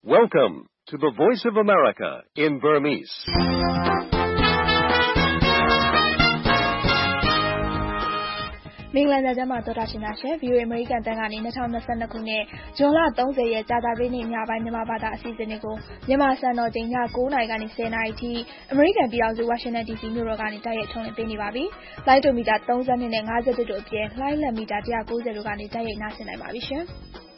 Welcome to the Voice of America in Burmese. ။မင်္ဂလာညချမ်းပါသောတာရှင်များရှင် VOA American တန်ကနေ2022ခုနှစ်ဇွန်လ30ရက်ကြာသပတေးနေ့ညပိုင်းမြန်မာဘာသာအစီအစဉ်တွေကိုမြန်မာစံတော်ချိန်ည9:00နာရီကနေ10:00နာရီထိ American ပြည်ထောင်စု Washington DC မြို့တော်ကနေတိုက်ရိုက်ထုတ်လွှင့်ပေးနေပါပြီ။လိုင်းဒိုမီတာ32နဲ့51တို့အပြင်လိုင်းလက်မီတာ190တို့ကနေတိုက်ရိုက်နားဆင်နိုင်ပါပြီရှင်။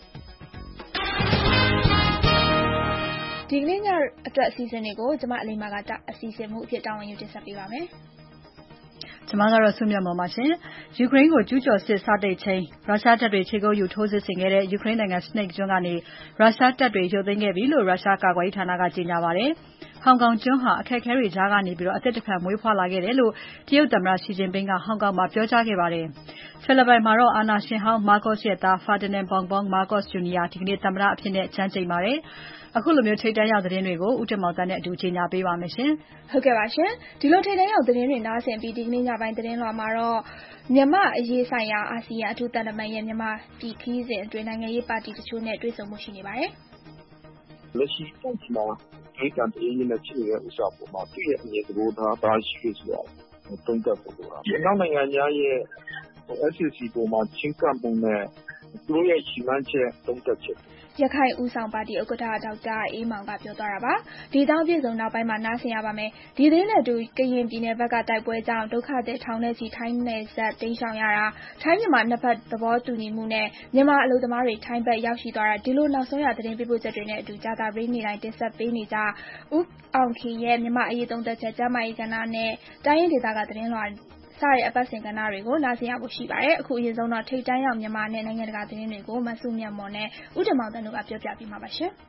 ဒီကနေ့ညအတွက်အစီအစဉ်တွေကိုကျမအလေးမာကအစီအစဉ်မှုအဖြစ်တာဝန်ယူတင်ဆက်ပေးပါမယ်။ကျွန်မကတော့ဆုမြတ်မော်ပါရှင်။ယူကရိန်းကိုကျူးကျော်စစ်စတင်ချိန်ရုရှားတပ်တွေခြေကုပ်ယူထိုးစစ်ဆင်ခဲ့တဲ့ယူကရိန်းနိုင်ငံ Snake ကျွန်းကနေရုရှားတပ်တွေရုပ်သိမ်းခဲ့ပြီလို့ရုရှားကာကွယ်ရေးဌာနကကြေညာပါတယ်။ဟောင်ကောင်ကျွန်းဟာအခက်အခဲတွေကြားကနေအသစ်တစ်ဖန်မွေးဖွားလာခဲ့တယ်လို့တရုတ်သမ္မတရှီကျင်ပင်းကဟောင်ကောင်မှာပြောကြားခဲ့ပါတယ်။ဖိလစ်ပိုင်မှာတော့အာဏာရှင်ဟောင်းမာကော့စ်ရဲ့သား Ferdinand Bongbong Marcos Jr. ဒီကနေ့သမ္မတအဖြစ်ကျမ်းကျိန်ပါတယ်။အခုလိုမျိုးထိပ်တန်းရောက်သတင်းတွေကိုဦးတင်မောင်သန်းနဲ့အတူကြေညာပေးပါမယ်ရှင်။ဟုတ်ကဲ့ပါရှင်။ဒီလိုထိပ်တန်းရောက်သတင်းတွေနားဆင်ပြီးဒီကနေ့ညပိုင်းသတင်းလွှာမှာတော့မြန်မာအရေးဆိုင်ရာအာဆီယံအထူးသံတမန်ရဲ့မြန်မာပြည်ခရီးစဉ်အတွင်းနိုင်ငံရေးပါတီတချို့နဲ့တွေ့ဆုံမှုရှိနေပါတယ်။လက်ရှိပုံစံမှာဒီကံတည်းရင်းဖြစ်နေတဲ့ဥစ္စာပေါ်မှာသူ့ရဲ့အမြင်သဘောထားပါရှိဆိုတာတုံ့တက်ဖို့လိုတာ။ဒီအနောက်နိုင်ငံများရဲ့ SCC ပေါ်မှာချင်းကပ်မှုနဲ့သူတို့ရဲ့ရှိမှန်းချက်တုံ့တက်ချက်ရခိုင်ဦးဆောင်ပါတီဥက္ကဋ္ဌဒေါက်တာအေးမောင်ကပြောသွားတာပါ။ဒီအကြောင်းအပြည့်စုံနောက်ပိုင်းမှာနားဆင်ရပါမယ်။ဒီသတင်းနဲ့အတူကရင်ပြည်နယ်ဘက်ကတိုက်ပွဲကြောင့်ဒုက္ခသည်ထောင်နဲ့ချီထိုင်းနယ်စပ်တိမ်းရှောင်ရတာထိုင်းမြန်မာနှစ်ဖက်သဘောတူညီမှုနဲ့မြန်မာအလုပ်သမားတွေထိုင်းဘက်ရောက်ရှိသွားတာဒီလိုနောက်ဆုံးရသတင်းပေးပို့ချက်တွေနဲ့အတူကြာသပတေးနေ့တိုင်းတင်ဆက်ပေးနေကြဦးအောင်ခင်ရဲ့မြန်မာအရေးသုံးသပ်ချက်ကျန်းမာရေးကဏ္ဍနဲ့တိုင်းရင်းဒေသကသတင်းလွှာစတဲ့အပတ်စဉ်ကဏ္ဍတွေကိုနားဆင်ရဖို့ရှိပါတယ်။အခုအရင်ဆုံးတော့ထိပ်တန်းရောက်မြန်မာနဲ့နိုင်ငံတကာသတင်းတွေကိုမဆုမြတ်မော်နဲ့ဦးတင်မောင်တန်းတို့ကပြောပြပေးမှာပါရှင်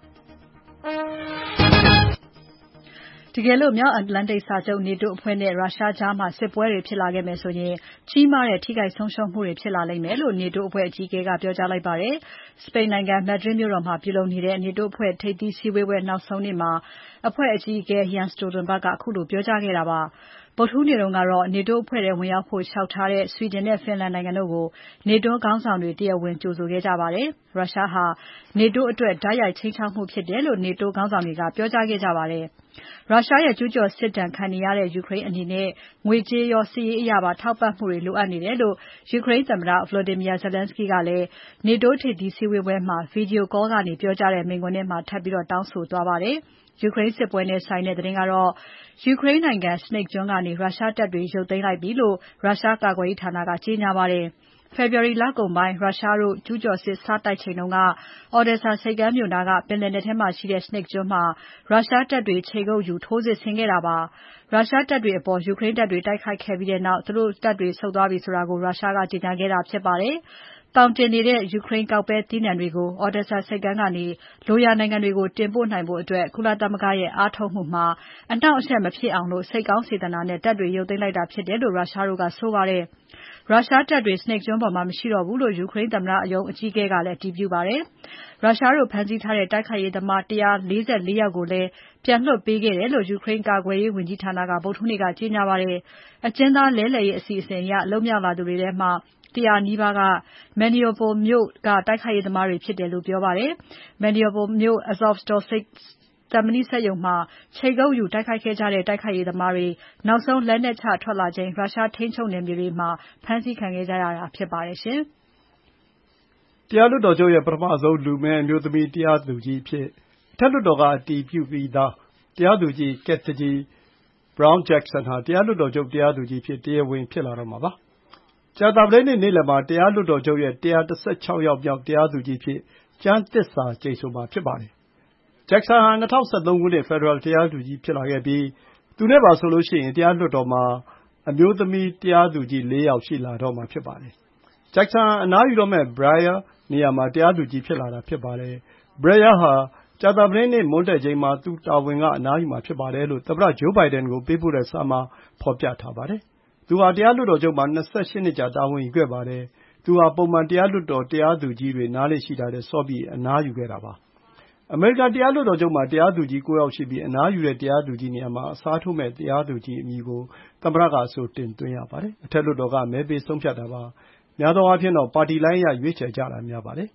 ။တကယ်လို့မြောက်အတ္တလန်တိတ်စာချုပ် NATO အဖွဲ့နဲ့ရုရှားကြားမှာစစ်ပွဲတွေဖြစ်လာခဲ့မယ်ဆိုရင်ကြီးမားတဲ့ထိခိုက်ဆုံးရှုံးမှုတွေဖြစ်လာလိမ့်မယ်လို့ NATO အဖွဲ့အကြီးအကဲကပြောကြားလိုက်ပါတယ်။စပိန်နိုင်ငံ Madrid မြို့တော်မှာပြုလုပ်နေတဲ့ NATO အဖွဲ့ထိပ်သီးစည်းဝေးပွဲနောက်ဆုံးနေ့မှာအဖွဲ့အကြီးအကဲ Jens Stoltenberg ကခုလိုပြောကြားခဲ့တာပါ။ဗုဒ္ဓဟူးနေ့တုန်းကတော့ NATO အဖွဲ့ထဲဝင်ရောက်ဖို့လျှောက်ထားတဲ့ Sweden နဲ့ Finland နိုင်ငံတို့ကို NATO ခေါင်းဆောင်တွေတရားဝင်ကြိုဆိုခဲ့ကြပါတယ်။ရုရှားဟာ NATO အတွက်တိုက်ရိုက်ခြိမ်းခြောက်မှုဖြစ်တယ်လို့ NATO ခေါင်းဆောင်တွေကပြောကြားခဲ့ကြပါတယ်။ရုရှားရဲ့ကျူးကျော်စစ်ဒဏ်ခံနေရတဲ့ယူကရိန်းအနေနဲ့ငွေကြေးရောစစ်ရေးအရပါထောက်ပံ့မှုတွေလိုအပ်နေတယ်လို့ယူကရိန်းသမ္မတ Volodymyr Zelensky ကလည်း NATO ထိပ်သီးစည်းဝေးပွဲမှာ Video call ကနေပြောကြားတဲ့မိန့်ခွန်းထဲမှာထပ်ပြီးတောင်းဆိုသွားပါတယ်။ယူကရိန်းစစ်ပွဲနဲ့ဆိုင်တဲ့သတင်းကတော့ယူကရိန်းနိုင်ငံ Snake ကျွန်းကနေရုရှားတပ်တွေရုပ်သိမ်းလိုက်ပြီလို့ရုရှားကာကွယ်ရေးဌာနကကြေညာပါတယ်။ဖေဖော်ဝါရီလကုန်ပိုင်းရုရှားတို့ကျူးကျော်စစ်စတိုက်ချိန်တုန်းက Odesa ဆိပ်ကမ်းမြို့နားကပင်လယ်နက်ထဲမှာရှိတဲ့ Snake ကျွန်းမှာရုရှားတပ်တွေခြေကုပ်ယူထိုးစစ်ဆင်ခဲ့တာပါ။ရုရှားတပ်တွေအပေါ်ယူကရိန်းတပ်တွေတိုက်ခိုက်ခဲ့ပြီးနောက်သူတို့တပ်တွေဆုတ်သွားပြီဆိုတာကိုရုရှားကကြေညာခဲ့တာဖြစ်ပါတယ်။တောင်တင်နေတဲ့ယူကရိန်းကောက်ပဲသီးနှံတွေကို Odesa ဆိပ်ကမ်းကနေလိုရာနိုင်ငံတွေကိုတင်ပို့နိုင်ဖို့ကုလသမဂ္ဂရဲ့အားထုတ်မှုမှာအနှောင့်အယှက်မဖြစ်အောင်စိတ်ကောင်းစေတနာနဲ့တပ်တွေရုပ်သိမ်းလိုက်တာဖြစ်တယ်လို့ရုရှားတို့ကဆိုပါတယ်။ရုရှားတပ်တွေ Snake ကျွန်းပေါ်မှာမရှိတော့ဘူးလို့ယူကရိန်းသမ္မတရုံးအကြီးအကဲကလည်းအတည်ပြုပါတယ်။ရုရှားတို့ဖမ်းဆီးထားတဲ့တိုက်ခိုက်ရေးသမား144ယောက်ကိုလည်းပြန်လွှတ်ပေးခဲ့တယ်လို့ယူကရိန်းကာကွယ်ရေးဝန်ကြီးဌာနကဗုဒ္ဓဟူးနေ့ကကြေညာပါတယ်။အကျဉ်းသားလဲလှယ်ရေးအစီအစဉ်အရလွတ်မြောက်လာသူတွေထဲမှာ100နီးပါးက Mariupol မြို့ကတိုက်ခိုက်ရေးသမားတွေဖြစ်တယ်လို့ပြောပါတယ်။ Mariupol မြို့ Azovstal သံမဏိစက်ရုံမှာခြေကုပ်ယူတိုက်ခိုက်ခဲ့ကြတဲ့တိုက်ခိုက်ရေးသမားတွေနောက်ဆုံးလက်နက်ချထွက်လာချိန်ရုရှားထိန်းချုပ်နယ်မြေတွေမှာဖမ်းဆီးခံခဲ့ကြရတာဖြစ်ပါတယ်ရှင်။တရားလွှတ်တော်ချုပ်ရဲ့ပထမဆုံးလူမည်းအမျိုးသမီးတရားသူကြီးအဖြစ်အထက်လွှတ်တော်ကအတည်ပြုပြီးသားတရားသူကြီး Ketanji Brown Jackson ဟာတရားလွှတ်တော်ချုပ်တရားသူကြီးအဖြစ်တရားဝင်ဖြစ်လာတော့မှာပါ။ကြာသပတေးနေ့နေ့လယ်မှာတရားလွှတ်တော်ချုပ်ရဲ့116ယောက်မြောက်တရားသူကြီးအဖြစ်ကျမ်းသစ္စာကျိန်ဆိုမှာဖြစ်ပါတယ်။ Jackson ဟာ2013ခုနှစ်ဖက်ဒရယ်တရားသူကြီးဖြစ်လာခဲ့ပြီးသူနဲ့ပါဆိုရင်တရားလွှတ်တော်မှာအမျိုးသမီးတရားသူကြီး4ယောက်ရှိလာတော့မှာဖြစ်ပါတယ်။ Jackson ဟာအနားယူတော့မယ့် Breyer နေရာမှာတရားသူကြီးဖြစ်လာတာဖြစ်ပါတယ်။ Breyer ဟာကြာသပတေးနေ့မွန်းတည့်ချိန်မှာသူတာဝန်ကအနားယူမှာဖြစ်ပါတယ်လို့သမ္မတ Joe Biden ကိုပေးပို့တဲ့စာမှာဖော်ပြထားပါတယ်။သူဟာတရားလွှတ်တော်ချုပ်မှာ28နှစ်ကြာတာဝန်ယူခဲ့ပါတယ်။သူဟာပုံမှန်တရားလွှတ်တော်တရားသူကြီးတွေနားလေ့ရှိတာထက်စောပြီးအနားယူခဲ့တာပါ။အမေရိကန်တရားလွှတ်တော်ချုပ်မှာတရားသူကြီး9ယောက်ရှိပြီးအနားယူတဲ့တရားသူကြီးနေရာမှာအစားထိုးမယ့်တရားသူကြီးအမည်ကိုသမ္မတကအဆိုတင်သွင်းရပါတယ်။ အထက်လွှတ်တော်ကမဲပေးဆုံးဖြတ်တာပါ။များသောအားဖြင့်တော့ပါတီလိုင်းအရရွေးချယ်ကြတာများပါတယ်။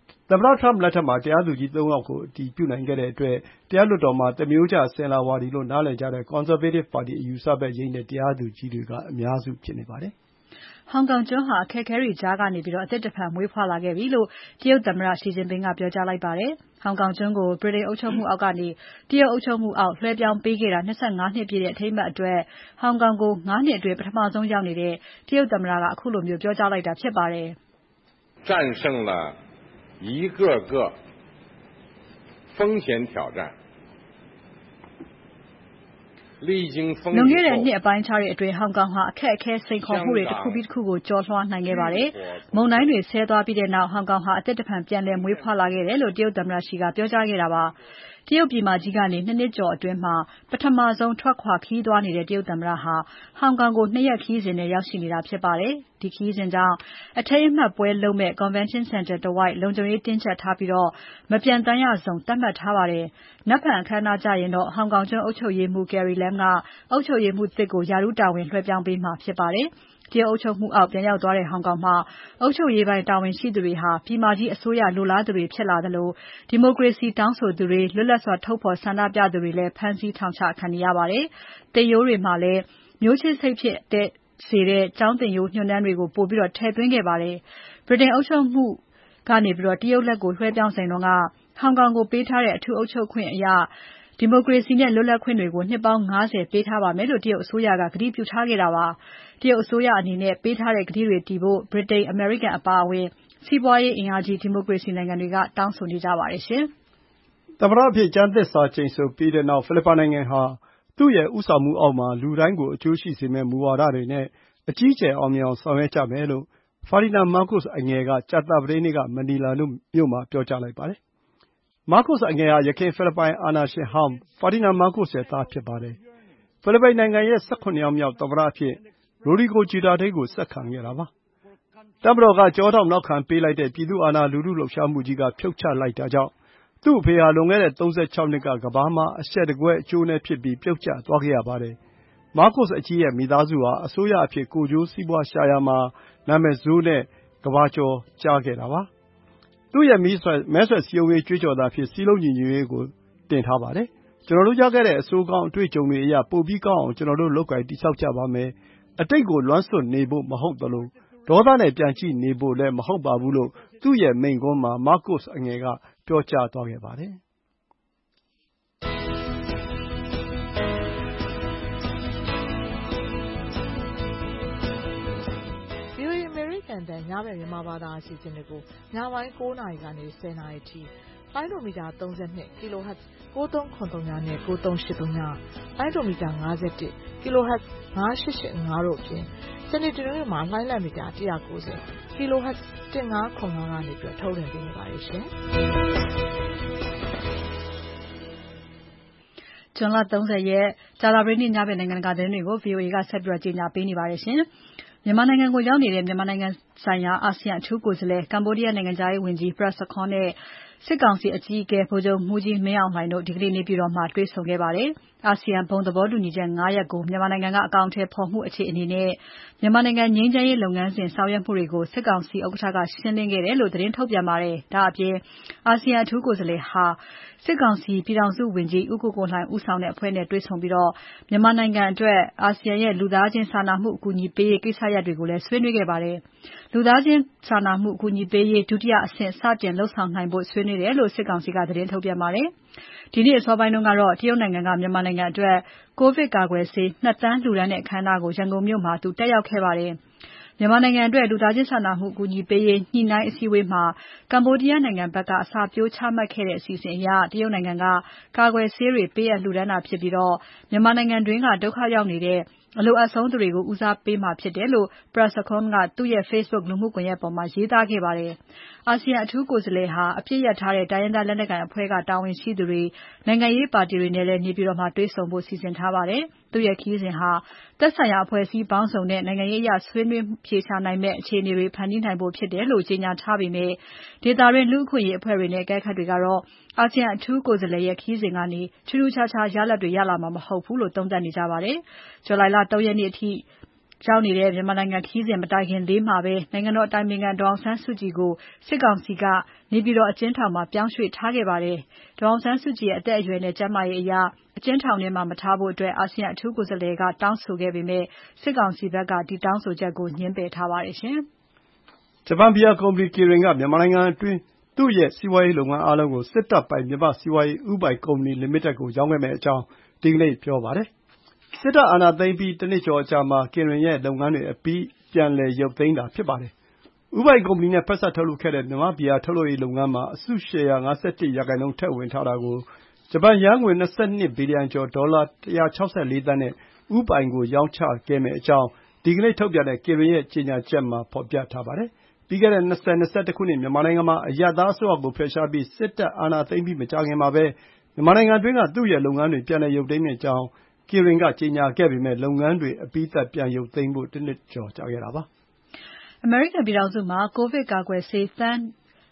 သမ္မတ Trump လက်ထက်မှာ တရားသူကြီး ၃ ယောက်ကို အတည်ပြုနိုင်ခဲ့တဲ့အတွက် တရားလွှတ်တော်မှာ သမရိုးကျ အစဉ်အလာဝါဒီလို့ နားလည်ကြတဲ့ ကွန်ဆာဗေးတစ်ပါတီ အယူအဆဘက်ယိမ်းတဲ့ တရားသူကြီးတွေက အများစု ဖြစ်နေပါတယ်။ဟောင်ကောင်ကျွန်းဟာအခက်အခဲတွေကြားကနေအသစ်တဖန်မွေးဖွားလာခဲ့ပြီလို့တရုတ်သမ္မတ Xi Jinping ကပြောကြားလိုက်ပါတယ်။ဟောင်ကောင်ကျွန်းကို ဗြိတိန်အုပ်ချုပ်မှုအောက်ကနေတရုတ်အုပ်ချုပ်မှုအောက်လွှဲပြောင်းပေးခဲ့တာ25နှစ်ပြည့်တဲ့အထိမ်းအမှတ်အတွက်ဟောင်ကောင်ကို9နှစ်အတွင်းပထမဆုံးရောက်နေတဲ့တရုတ်သမ္မတကအခုလိုမျိုးပြောကြားလိုက်တာဖြစ်ပါတယ်။战胜了一个个风险挑战လွန်ခဲ့တဲ့နှစ်အပိုင်းအခြားတွေအတွင်းဟောင်ကောင်ဟာအခက်အခဲစိန်ခေါ်မှုတွေတစ်ခုပြီးတစ်ခုကိုကျော်လွှားနိုင်ခဲ့ပါတယ်။မုန်တိုင်းတွေဆဲသွားပြီးတဲ့နောက်ဟောင်ကောင်ဟာအသစ်တဖန်ပြန်လည်မွေးဖွားလာခဲ့တယ်လို့တရုတ်သမ္မတ Xi ကပြောကြားခဲ့တာပါ။တရုတ်ပြည်မကြီးကနေ2နှစ်ကျော်အတွင်းမှာပထမဆုံးထွက်ခွာခရီးသွားနေတဲ့တရုတ်သမ္မတဟာဟောင်ကောင်ကို2ရက်ခရီးစဉ်နဲ့ရောက်ရှိနေတာဖြစ်ပါတယ်။ဒီခရီးစဉ်ကြောင့်အထိမ်းအမှတ်ပွဲလုပ်မဲ့ Convention Center တဝိုက်လုံခြုံရေးတင်းကျပ်ထားပြီးမပျံသန်းရဇုံသတ်မှတ်ထားပါတယ်။နက်ဖြန်အခမ်းအနားကျရင်တော့ဟောင်ကောင်ကျွန်းအုပ်ချုပ်ရေးမှူး Carrie Lam ကအုပ်ချုပ်ရေးမှူးသစ်ကိုရာထူးတာဝန်လွှဲပြောင်းပေးမှာဖြစ်ပါတယ်။တရုတ်အုပ်ချုပ်မှုအောက်ပြန်ရောက်သွားတဲ့ဟောင်ကောင်မှာအုပ်ချုပ်ရေးပိုင်းတာဝန်ရှိသူတွေဟာပြည်မကြီးအစိုးရလိုလားသူတွေဖြစ်လာသလိုဒီမိုကရေစီတောင်းဆိုသူတွေလွတ်လပ်စွာထုတ်ဖော်ဆန္ဒပြသူတွေလည်းဖမ်းဆီးထောင်ချခံနေရပါတယ်။သင်ရိုးတွေမှာလည်းမျိုးချစ်စိတ်ဖြစ်စေတဲ့ကျောင်းသင်ရိုးညွှန်းတမ်းတွေကိုပိုပြီးထည့်သွင်းခဲ့ပါတယ်။ဗြိတိန်အုပ်ချုပ်မှုကနေတရုတ်လက်ကိုလွှဲပြောင်းစဉ်တုန်းကဟောင်ကောင်ကိုပေးထားတဲ့အထူးအုပ်ချုပ်ခွင့်အရဒီမိုကရေစီနဲ့လွတ်လပ်ခွင့်တွေကိုနှစ်ပေါင်း50ပေးထားပါမယ်လို့တရုတ်အစိုးရကကတိပြုထားခဲ့တာပါ။တရုတ်အစိုးရအနေနဲ့ပေးထားတဲ့ကတိတွေတည်ဖို့ဗြိတိန်၊အမေရိကန်အပါအဝင်စီးပွားရေးအင်အားကြီးဒီမိုကရေစီနိုင်ငံတွေကတောင်းဆိုနေကြပါတယ်ရှင်။သမ္မတအဖြစ်ကျမ်းသစ္စာကျိန်ဆိုပြီးတဲ့နောက်ဖိလစ်ပိုင်နိုင်ငံဟာသူ့ရဲ့ဦးဆောင်မှုအောက်မှာလူတိုင်းကိုအကျိုးရှိစေမယ့်မူဝါဒတွေနဲ့အကြီးအကျယ်အောင်မြင်အောင်ဆောင်ရွက်ကြမယ်လို့Ferdinand Marcos အငယ်ကကြာသပတေးနေ့ကမနီလာမြို့မှာပြောကြားလိုက်ပါတယ်။ Marcos အငယ်ဟာယခင်ဖိလစ်ပိုင်အာဏာရှင်ဟောင်း Ferdinand Marcos ရဲ့သားဖြစ်ပါတယ်။ဖိလစ်ပိုင်နိုင်ငံရဲ့18ယောက်မြောက်သမ္မတအဖြစ် Rodrigo Duterte ကိုဆက်ခံခဲ့တာပါ။တပ်မတော်ကကျောထောက်နောက်ခံပေးလိုက်တဲ့ပြည်သူ့အာဏာလူထုလှုပ်ရှားမှုကြီးကဖြုတ်ချလိုက်တာကြောင့်သူ့အဖေဟာလွန်ခဲ့တဲ့36နှစ်ကကမ္ဘာမှာအရှက်တကွဲအကျိုးနဲ့ဖြစ်ပြီးပြုတ်ကျသွားခဲ့ရပါတယ်။ Marcos အကြီးရဲ့မိသားစုဟာအစိုးရအဖြစ်ကိုယ်ကျိုးစီးပွားရှာရာမှာနာမည်ဆိုးနဲ့ကမ္ဘာကျော်ကြားခဲ့တာပါ။သူ့ရဲ့မဲဆွယ်စည်းရုံးရေးကြွေးကြော်သံအဖြစ်စည်းလုံးညီညွတ်ရေးကိုတင်ထားပါတယ်။ကျွန်တော်တို့ရခဲ့တဲ့အဆိုးကောင်းအတွေ့အကြုံတွေအရပိုပြီးကောင်းအောင်ကျွန်တော်တို့လုပ်ကိုင်တည်ဆောက်ကြပါမယ်။အတိတ်ကိုလွမ်းဆွတ်နေဖို့မဟုတ်သလိုဒေါသနဲ့ပြန်ကြည့်နေဖို့လည်းမဟုတ်ပါဘူးလို့သူ့ရဲ့မိန့်ခွန်းမှာ Marcos အငယ်ကပြောကြားသွားခဲ့ပါတယ်။ VOA အမေရိကန်တန်ညဘက်မြန်မာဘာသာအစီအစဉ်တွေကိုညပိုင်း9နာရီကနေ10နာရီထိလိုင်းဒိုမီတာ32 kHz 9393နဲ့9383ညလိုင်းဒိုမီတာ51 kHz 9885တို့အပြင်စနေတနင်္ဂနွေမှာလိုင်းလံမီတာ190 kHz 1505ကနေထုတ်လွှင့်ပေးနေပါတယ်ရှင်။ဇွန်လ30ရက်ကြာသပတေးနေ့ညဘက်နိုင်ငံတကာသတင်းတွေကို VOA ကဆက်ပြီးကြီးညာပေးနေပါတယ်ရှင်။မြန်မာနိုင်ငံကိုရောက်နေတဲ့မြန်မာနိုင်ငံဆိုင်ရာအာဆီယံအထူးကိုယ်စားလှယ်ကမ္ဘောဒီးယားနိုင်ငံသားရေးဝန်ကြီး Prak Sokhonn နဲ့စစ်ကောင်စီအကြီးအကဲဗိုလ်ချုပ်မှူးကြီးမင်းအောင်လှိုင်တို့ဒီကနေ့နေပြည်တော်မှာတွေ့ဆုံခဲ့ပါတယ်။အာဆီယံဘုံသဘောတူညီချက်5ရပ်ကိုမြန်မာနိုင်ငံကအကောင်အထည်ဖော်မှုအခြေအနေနဲ့မြန်မာနိုင်ငံငြိမ်းချမ်းရေးလုပ်ငန်းစဉ်ဆောင်ရွက်မှုတွေကိုစစ်ကောင်စီဥက္ကဋ္ဌကရှင်းလင်းခဲ့တယ်လို့သတင်းထုတ်ပြန်ပါတယ်။ဒါအပြင်အာဆီယံအထူးကိုယ်စားလှယ်ဟာစစ်ကောင်စီပြည်ထောင်စုဝန်ကြီးဦးကိုကိုလှိုင်ဦးဆောင်တဲ့အဖွဲ့နဲ့တွေ့ဆုံပြီးမြန်မာနိုင်ငံအတွက်အာဆီယံရဲ့လူသားချင်းစာနာမှုအကူအညီပေးရေးကိစ္စရပ်တွေကိုလည်းဆွေးနွေးခဲ့ပါတယ်။လူသားချင်းစာနာမှုအကူအညီပေးရေးဒုတိယအဆင့်စတင်လှုပ်ဆောင်နိုင်ဖို့ဆွေးနွေးတယ်လို့စစ်ကောင်စီကသတင်းထုတ်ပြန်ပါတယ်။ဒီနေ့အစောပိုင်းတုန်းကတော့တရုတ်နိုင်ငံကမြန်မာနိုင်ငံအတွက်ကိုဗစ်ကာကွယ်ဆေး2သန်းလှူဒါန်းတဲ့အခမ်းအနားကိုရန်ကုန်မြို့မှာသူတက်ရောက်ခဲ့ပါတယ်။မြန်မာနိုင်ငံအတွက်လူသားချင်းစာနာမှုအကူအညီပေးရေးညှိနှိုင်းအစည်းအဝေးမှာကမ္ဘောဒီးယားနိုင်ငံဘက်ကအစာပြိုးချမှတ်ခဲ့တဲ့အစီအစဉ်အရတရုတ်နိုင်ငံကကာကွယ်ဆေးတွေပေးအပ်လှူဒါန်းတာဖြစ်ပြီးမြန်မာနိုင်ငံတွင်းကဒုက္ခရောက်နေတဲ့အလိုအပ်ဆုံးသူတွေကိုဦးစားပေးမှာဖြစ်တယ်လို့ Prak Sokhonn ကသူ့ရဲ့ Facebook လူမှုကွန်ရက်ပေါ်မှာရေးသားခဲ့ပါတယ်။အာဆီယံအထူးကိုယ်စားလှယ်ဟာအပြစ်ရထားတဲ့တိုင်းရင်းသားလက်နက်ကိုင်အဖွဲ့ကတာဝန်ရှိသူတွေနိုင်ငံရေးပါတီတွေနဲ့လည်းနေပြည်တော်မှာတွေ့ဆုံဖို့စီစဉ်ထားပါတယ်။သူ့ရဲ့ခရီးစဉ်ဟာသက်ဆိုင်ရာအဖွဲ့အစည်းပေါင်းစုံနဲ့နိုင်ငံရေးအရဆွေးနွေးဖြေရှာနိုင်မယ့်အခြေအနေတွေဖန်တီးနိုင်ဖို့ဖြစ်တယ်လို့ကြေညာထားပေမဲ့ဒေသတွင်းလူ့အခွင့်အရေးအဖွဲ့တွေနဲ့အကဲခတ်တွေကတော့အာဆီယံအထူးကိုယ်စားလှယ်ရဲ့ခရီးစဉ်ကနေထူးထူးခြားခြားရလဒ်တွေရလာမှာမဟုတ်ဘူးလို့သုံးသပ်နေကြပါတယ်။ဇူလိုင်လ3ရက်နေ့အထိရောက်နေတဲ့မြန်မာနိုင်ငံခရီးစဉ်မတိုင်ခင်လေးမှာပဲနိုင်ငံတော်အတိုင်ပင်ခံဒေါ်အောင်ဆန်းစုကြည်ကိုစစ်ကောင်စီကနေပြည်တော်အကျဉ်းထောင်မှာပြောင်းရွှေ့ထားခဲ့ပါတယ်။ဒေါ်အောင်ဆန်းစုကြည်ရဲ့အသက်အရွယ်နဲ့ကျန်းမာရေးအရအကျဉ်းထောင်ထဲမှာမထားဖို့အာဆီယံအထူးကိုယ်စားလှယ်ကတောင်းဆိုခဲ့ပေမဲ့စစ်ကောင်စီဘက်ကဒီတောင်းဆိုချက်ကိုငြင်းပယ်ထားပါတယ်ရှင်။ဂျပန်ဘီယာကုမ္ပဏီ Kirin ကမြန်မာနိုင်ငံအတွင်းသူ့ရဲ့စီးပွားရေးလုပ်ငန်းအားလုံးကိုစစ်တပ်ပိုင်မြန်မာ့စီးပွားရေးဦးပိုင်ကုမ္ပဏီလိမိတက်ကိုရောင်းခဲ့မယ့်အကြောင်းဒီကနေ့ပြောပါတယ်။စစ်တပ်အာဏာသိမ်းပြီးတနှစ်ကျော်အကြာမှာ Kirin ရဲ့လုပ်ငန်းတွေအပြီးပြန်လည်ရုပ်သိမ်းတာဖြစ်ပါတယ်။ဦးပိုင်ကုမ္ပဏီနဲ့ဖက်စပ်ထုတ်လုပ်ခဲ့တဲ့မြန်မာ့ဘီယာထုတ်လုပ်ရေးလုပ်ငန်းမှာအစုရှယ်ယာ ၅၁% ထည့်ဝင်ထားတာကိုဂျပန်ယန်းငွေ22ဘီလီယံကျော်ဒေါ်လာ164သန်းနဲ့ဦးပိုင်ကိုရောင်းချခဲ့မယ့်အကြောင်းဒီကနေ့ထုတ်ပြန်တဲ့ Kirin ရဲ့ကြေညာချက်မှာဖော်ပြထားပါတယ်။ပြီးခဲ့တဲ့2021ခုနှစ်မြန်မာနိုင်ငံမှာအရပ်သားအစိုးရကိုဖယ်ရှားပြီးစစ်တပ်အာဏာသိမ်းပြီးမကြာခင်မှာပဲမြန်မာနိုင်ငံအတွင်းကသူ့ရဲ့လုပ်ငန်းတွေပြန်လည်ရုပ်သိမ်းမယ့်အကြောင်း Kirin ကကြေညာခဲ့ပေမဲ့လုပ်ငန်းတွေအပြီးသတ်ပြန်ရုပ်သိမ်းဖို့တနှစ်ကျော်ကြာခဲ့တာပါ။အမေရိကန်ပြည်ထောင်စုမှာကိုဗစ်ကာကွယ်ဆေးသန်း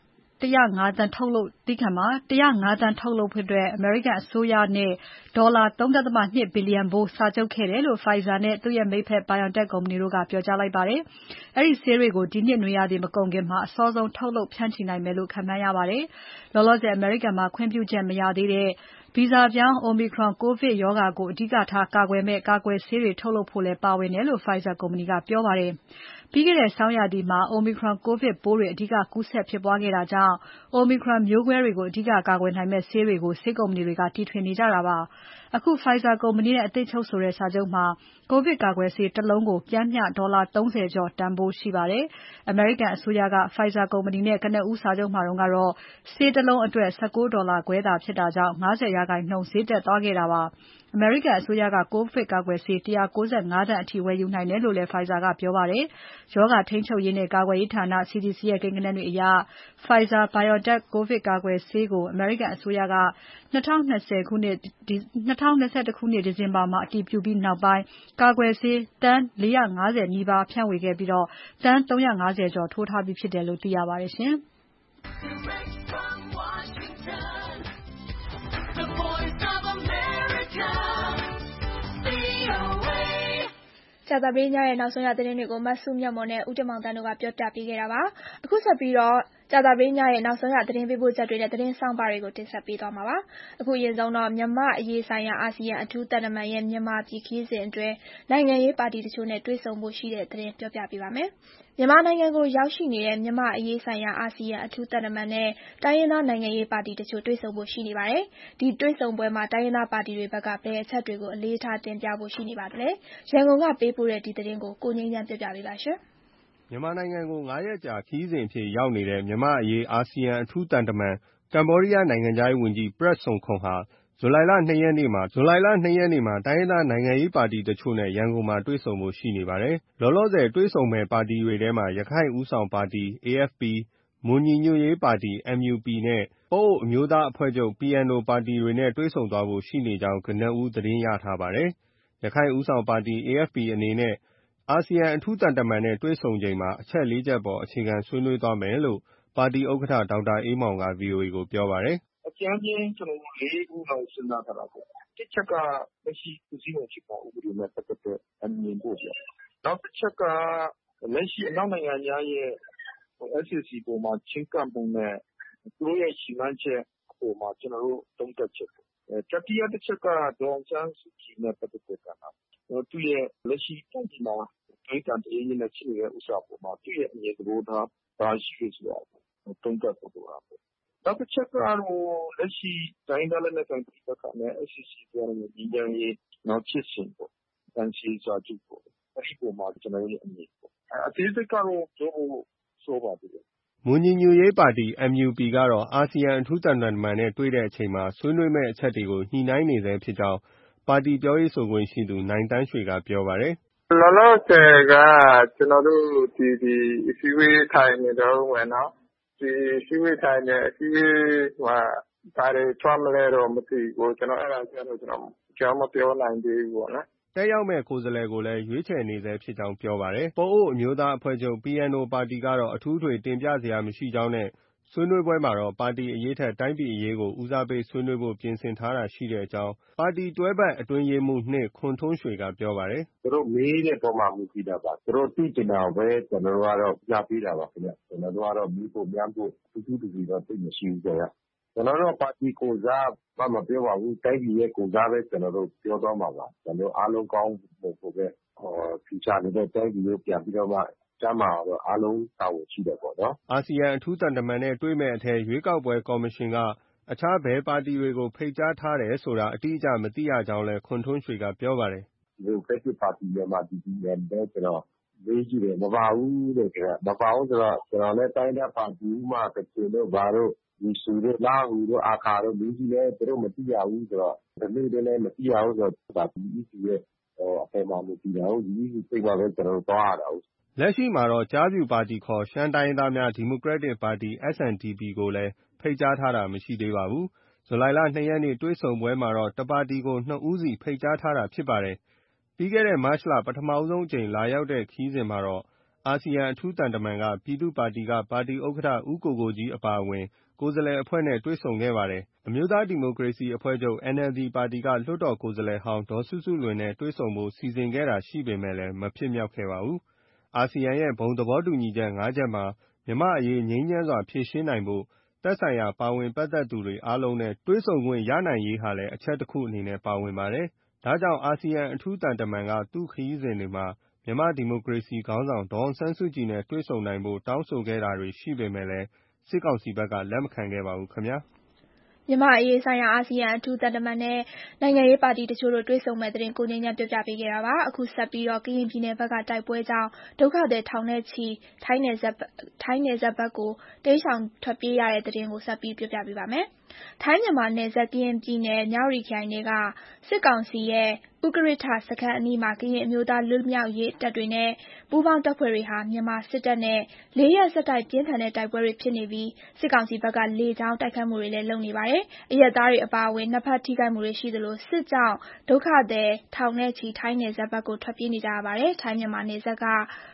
105သန်းထုတ်လုပ်ဖို့အမေရိကန်အစိုးရနဲ့ဒေါ်လာ 3.2 ဘီလီယံဖိုးစာချုပ်ခဲ့တယ်လို့ Pfizer နဲ့သူ့ရဲ့မိတ်ဖက် BioNTech ကုမ္ပဏီတို့ကပြောကြားလိုက်ပါတယ်။အဲဒီဆေးတွေကိုဒီနှစ်နွေရာသီမကုန်ခင်အစောဆုံးထုတ်လုပ်ဖြန့်ချိနိုင်မယ်လို့ခန့်မှန်းရပါတယ်။လောလောဆယ်အမေရိကန်မှာခွင့်ပြုချက်မရသေးတဲ့ဗီဇပြောင်း Omicron ကိုဗစ်ရောဂါကိုအဓိကထားကာကွယ်မယ့်ကာကွယ်ဆေးတွေထုတ်လုပ်ဖို့လည်းပါဝင်တယ်လို့ Pfizer ကုမ္ပဏီကပြောပါတယ်။ပြီးခဲ့တဲ့ဆောင်းရာသီမှာ Omicron ကိုဗစ်ပိုးတွေအဓိကကူးစက်ဖြစ်ပွားခဲ့တာကြောင့် Omicron မျိုးကွဲတွေကိုအဓိကကာကွယ်နိုင်မယ့်ဆေးတွေကိုဆေးကုမ္ပဏီတွေကတီထွင်နေကြတာပါ။အခု Pfizer ကုမ္ပဏီနဲ့အသစ်ချုပ်ဆိုတဲ့စာချုပ်မှာကိုဗစ်ကာကွယ်ဆေးတစ်လုံးကိုပျမ်းမျှဒေါ်လာ30ကျော်တန်ဖိုးရှိပါတယ်။အမေရိကန်အစိုးရက Pfizer ကုမ္ပဏီနဲ့ကနဦးစာချုပ်မှာတော့ဆေးတစ်လုံးအတွက်$19ခွဲသာဖြစ်တာကြောင့်50% ဈေးတက်သွားခဲ့တာပါ။အမေရိကန်အစိုးရကကိုဗစ်ကာကွယ်ဆေး195သန်းအထိဝယ်ယူနိုင်တယ်လို့လည်း Pfizer ကပြောပါတယ်။ရောဂါထိန်းချုပ်ရေးနဲ့ကာကွယ်ရေးဌာန CDC ရဲ့ကိန်းဂဏန်းတွေအရ Pfizer-BioNTech ကိုဗစ်ကာကွယ်ဆေးကိုအမေရိကန်အစိုးရက2021ခုနှစ်ဒီဇင်ဘာမှာအတည်ပြုပြီးနောက်ပိုင်းကာကွယ်ဆေးသန်း450နီးပါးဖြန့်ဝေခဲ့ပြီးသန်း350ကျော်ထိုးထားပြီးဖြစ်တယ်လို့သိရပါတယ်ရှင်။ကြာသပတေးညရဲ့နောက်ဆုံးရသတင်းတွေကိုမဆုမြတ်မွန်နဲ့ဦးတင်မောင်သန်းတို့ကပြောပြပေးခဲ့တာပါ။အခုဆက်ပြီးကြာသပတေးညရဲ့နောက်ဆုံးရသတင်းပေးပို့ချက်တွေနဲ့သတင်းဆောင်ပါတွေကိုတင်ဆက်ပေးသွားမှာပါ။အခုအရင်ဆုံးမြန်မာ့အရေးဆိုင်ရာအာဆီယံအထူးသံတမန်ရဲ့မြန်မာပြည်ခရီးစဉ်အတွင်းနိုင်ငံရေးပါတီတချို့နဲ့တွေ့ဆုံဖို့ရှိတဲ့သတင်းပြောပြပေးပါမယ်။မြန်မာနိုင်ငံကိုရောက်ရှိနေတဲ့မြန်မာ့အရေးဆိုင်ရာအာဆီယံအထူးသံတမန်နဲ့တိုင်းရင်းသားနိုင်ငံရေးပါတီတချို့တွေ့ဆုံဖို့ရှိနေပါတယ်။ဒီတွေ့ဆုံပွဲမှာတိုင်းရင်းသားပါတီတွေဘက်ကဘယ်အချက်တွေကိုအလေးထားတင်ပြဖို့ရှိနေပါသလဲ။ရန်ကုန်ကပေးပို့တဲ့ဒီသတင်းကိုကိုငြိမ်းချမ်းပြောပြပေးပါရှင်။မြန်မာနိုင်ငံကို9ရက်ကြာခရီးစဉ်အဖြစ်ရောက်နေတဲ့မြန်မာ့အရေးအာဆီယံအထူးသံတမန်ကမ္ဘောဒီးယားနိုင်ငံခြားရေးဝန်ကြီး Prak Sokhonn ဟာဇူလိုင်လ2ရက်နေ့မှာတိုင်းရင်းသားနိုင်ငံရေးပါတီတချို့နဲ့ရန်ကုန်မှာတွေ့ဆုံဖို့ရှိနေပါတယ်။လောလောဆယ်တွေ့ဆုံမယ့်ပါတီတွေထဲမှာရခိုင့်ဦးဆောင်ပါတီ AFP, မွန်ညီညွတ်ရေးပါတီ MUP နဲ့ ပအိုဝ်းအမျိုးသားအဖွဲ့ချုပ် PNO ပါတီတွေနဲ့တွေ့ဆုံသွားဖို့ရှိနေကြောင်းကနဦးသတင်းရထားပါတယ်။ရခိုင့်ဦးဆောင်ပါတီ AFP အနေနဲ့အာဆီယံအထူးသံတမန်နဲ့တွေ့ဆုံချိန်မှာအချက် 4 ချက်ပေါ်အခြေခံဆွေးနွေးသွားမယ်လို့ပါတီဥက္ကဋ္ဌဒေါက်တာအေးမောင်က VOA ကိုပြောပါတယ်။အကြမ်းဖျင်းကျွန်တော်တို့4ခုလောက်စဉ်းစားထားတာပေါ့။တစ်ချက်ကလက်ရှိဖွဲ့စည်းပုံအခြေခံဥပဒေနဲ့ပတ်သက်တဲ့အမြင်ပေါ့ဗျာ။နောက်တစ်ချက်ကလက်ရှိအနောက်နိုင်ငံများရဲ့ SCC ပေါ်မှာချင်းကပ်မှုနဲ့သူတို့ရဲ့ရှိမှန်းချက်အပေါ်မှာကျွန်တော်တို့သုံးသပ်ချက်ပေါ့။တတိယတစ်ချက်ကဒေါ်အောင်ဆန်းစုကြည်နဲ့ပတ်သက်တဲ့ကဏ္ဍ။သူရဲ့လက်ရှိတိုင်းပြည်မှာဒေသတည်ရင်းနဲ့ရှိနေတဲ့ဥစ္စာပေါ်မှာသူ့ရဲ့အမြင်သဘောထားဘာရှိလဲဆိုတာသုံးသပ်ဖို့လိုတာပေါ့။နောက်တစ်ချက်ကတော့လက်ရှိတိုင်းဒေသလက်နက်ကိုင်ပြည်ပကနဲ့ SCC ပေါ်မှာဒီကြံရေးနောက်ဖြစ်စဉ်ပေါ့။တန်ရှည်စာချုပ်ပေါ့။အဲဒီပေါ်မှာကျွန်တော်ရဲ့အမြင်ပေါ့။အသေးစိတ်ကတော့ပြောဖို့ဆိုပါသေးတယ်။မွန်ညီညွတ်ရေးပါတီ MUP ကတော့အာဆီယံအထူးသံတမန်နဲ့တွေ့တဲ့အချိန်မှာဆွေးနွေးမယ့်အချက်တွေကိုညှိနှိုင်းနေဆဲဖြစ်ကြောင်းပါတီပြောရေးဆိုခွင့်ရှိသူနိုင်သန်းရွှေကပြောပါတယ်။လောလောဆယ်ကကျွန်တော်တို့ဒီအစည်းအဝေးထိုင်နေတော့မယ်နော်။ဒီအစည်းအဝေးထိုင်နေအစည်းအဝေးမှာဒါတွေထွက်မလဲတော့မသိဘူးကျွန်တော်အဲ့ဒါကျတော့ကျွန်တော်မပြောနိုင်သေးဘူးပေါ့နော်။တက်ရောက်မဲ့ကိုယ်စားလှယ်ကိုလည်းရွေးချယ်နေဆဲဖြစ်ကြောင်းပြောပါတယ်။ပအိုဝ်းအမျိုးသားအဖွဲ့ချုပ် PNO ပါတီကတော့အထူးထွေတင်ပြစရာမရှိကြောင်းနဲ့ဆွေးနွေးပွဲမှာတော့ပါတီအရေးထက်တိုင်းပြည်အရေးကိုဦးစားပေးဆွေးနွေးဖို့ပြင်ဆင်ထားတာရှိတဲ့အကြောင်းပါတီတွဲဘက်အတွင်းရေးမှူး2ခွန်ထွန်းရွှေကပြောပါတယ်သူတို့မေးတဲ့ပုံမှန်မူကြည့်တာပါသူတို့သိကျင်တာပဲကျွန်တော်တို့ကတော့ကြားပေးတာပါခင်ဗျကျွန်တော်တို့ကတော့မိဖို့များဖို့တူတူတော့သိမရှိဘူးကြရကျွန်တော်တို့ပါတီကိုစားဘာမှပြောပါဘူးတိုင်းပြည်ရဲ့ကိုစားပဲကျွန်တော်တို့ပြောတော့မှာပါကျွန်တော်အားလုံးကောင်းဖို့ပဲfuture နေတဲ့တိုင်းပြည်ကိုပြန်ပြီးတော့မှကျမ်းမာတော့အားလုံးတာဝန်ရှိတယ်ပေါ့နော်အာဆီယံအထူးတန်တမန်နဲ့တွေ့မဲ့အထက်ရွေးကောက်ပွဲကော်မရှင်ကအခြားဘယ်ပါတီတွေကိုဖိတ်ကြားထားတယ်ဆိုတာအတိအကျမသိရကြောင်းလည်းခွန်ထွန်းရွှေကပြောပါတယ်ဒီဖက်စစ်ပါတီမြန်မာပြည်ရဲ့တဲ့ကျွန်တော်လေးကြည့်တယ်မပါဘူးတဲ့မပါဘူးဆိုတော့ကျွန်တော်လည်းတိုင်းတဲ့ပါတီမှကချင်တို့ဘာတို့ဒီစုတို့လာဟူတို့အာခါတို့လူကြီးလည်းသူတို့မသိရဘူးဆိုတော့ဒီနေ့တည်းလည်းမသိရဘူးဆိုတော့ပါတီရဲ့အပေါ်မှာမသိရဘူးဒီစိတ်ပါပဲကျွန်တော်သွားရတာလက်ရှိမှာတော့ကြားပြူပါတီခေါ်ရှမ်းတိုင်းသားများဒီမိုကရက်တစ်ပါတီ SNDP ကိုလည်းဖိတ်ကြားထားတာမရှိသေးပါဘူးဇူလိုင်လ2ရက်နေ့တွေ့ဆုံပွဲမှာတော့တပါတီကို2ဦးစီဖိတ်ကြားထားတာဖြစ်ပါတယ်ပြီးခဲ့တဲ့မတ်လပထမဆုံးအကြိမ်လာရောက်တဲ့ခီးစဉ်မှာတော့အာဆီယံအထူးတန်တမန်ကပြည်သူ့ပါတီကပါတီဥက္ကဋ္ဌဦးကိုကိုကြီးအပါအဝင်ကိုယ်စားလှယ်အဖွဲ့နဲ့တွေ့ဆုံခဲ့ပါတယ်အမျိုးသားဒီမိုကရေစီအဖွဲ့ချုပ် NLD ပါတီကလွှတ်တော်ကိုယ်စားလှယ်ဟောင်းဒေါ်စုစုလွင်နဲ့တွေ့ဆုံဖို့စီစဉ်ခဲ့တာရှိပေမဲ့လည်းမဖြစ်မြောက်ခဲ့ပါဘူးအာဆီယံရဲ့ဘုံသဘောတူညီချက်5ချက်မှာမြန်မာ့အရေးငြိမ်းချမ်းစွာဖြေရှင်းနိုင်ဖို့သက်ဆိုင်ရာပါဝင်ပတ်သက်သူတွေအားလုံးနဲ့တွေ့ဆုံခွင့်ရနိုင်ရေးဟာလည်းအချက်တစ်ခုအနေနဲ့ပါဝင်ပါတယ်။ဒါကြောင့်အာဆီယံအထူးတန်တမန်ကသူ့ခရီးစဉ်တွေမှာမြန်မာဒီမိုကရေစီခေါင်းဆောင်ဒေါ်အောင်ဆန်းစုကြည်နဲ့တွေ့ဆုံနိုင်ဖို့တောင်းဆိုခဲ့တာတွေရှိပေမဲ့လည်းစစ်ကောင်စီဘက်ကလက်မခံခဲ့ပါဘူးခင်ဗျာ။မြန်မာ့အရေးဆိုင်ရာအာဆီယံအထူးသံတမန်နဲ့နိုင်ငံရေးပါတီတချို့တို့တွေ့ဆုံမဲ့သတင်းကိုငြိမ်းချမ်းပြောပြပေးခဲ့တာပါအခုဆက်ပြီးတော့ကရင်ပြည်နယ်ဘက်ကတိုက်ပွဲကြောင့်ဒုက္ခသည်ထောင်နဲ့ချီထိုင်းနယ်စပ်ဘက်ကိုတိမ်းရှောင်ထွက်ပြေးရတဲ့သတင်းကိုဆက်ပြီးပြောပြပေးပါမယ်ထိုင်းမြန်မာနယ်စပ်ကရင်ပြည်နယ်မြဝတီခရိုင်တွေကစစ်ကောင်စီရဲ့ဥကရစ်ထစခန်းအနီးမှာကရင်အမျိုးသားလွတ်မြောက်ရေးတပ်တွေနဲ့ပူးပေါင်းတပ်ဖွဲ့တွေဟာမြန်မာစစ်တပ်နဲ့၄ရက်ဆက်တိုက်ပြင်းထန်တဲ့တိုက်ပွဲတွေဖြစ်နေပြီးစစ်ကောင်စီဘက်ကလေကြောင်းတိုက်ခိုက်မှုတွေလည်းလုပ်နေပါတယ်။အရပ်သားတွေအပါအဝင်နှစ်ဖက်ထိခိုက်မှုတွေရှိသလိုစစ်ကြောင့်ဒုက္ခသည်ထောင်နဲ့ချီထိုင်းနယ်စပ်ဘက်ကိုထွက်ပြေးနေကြရပါတယ်။ထိုင်းမြန်မာနယ်စပ်က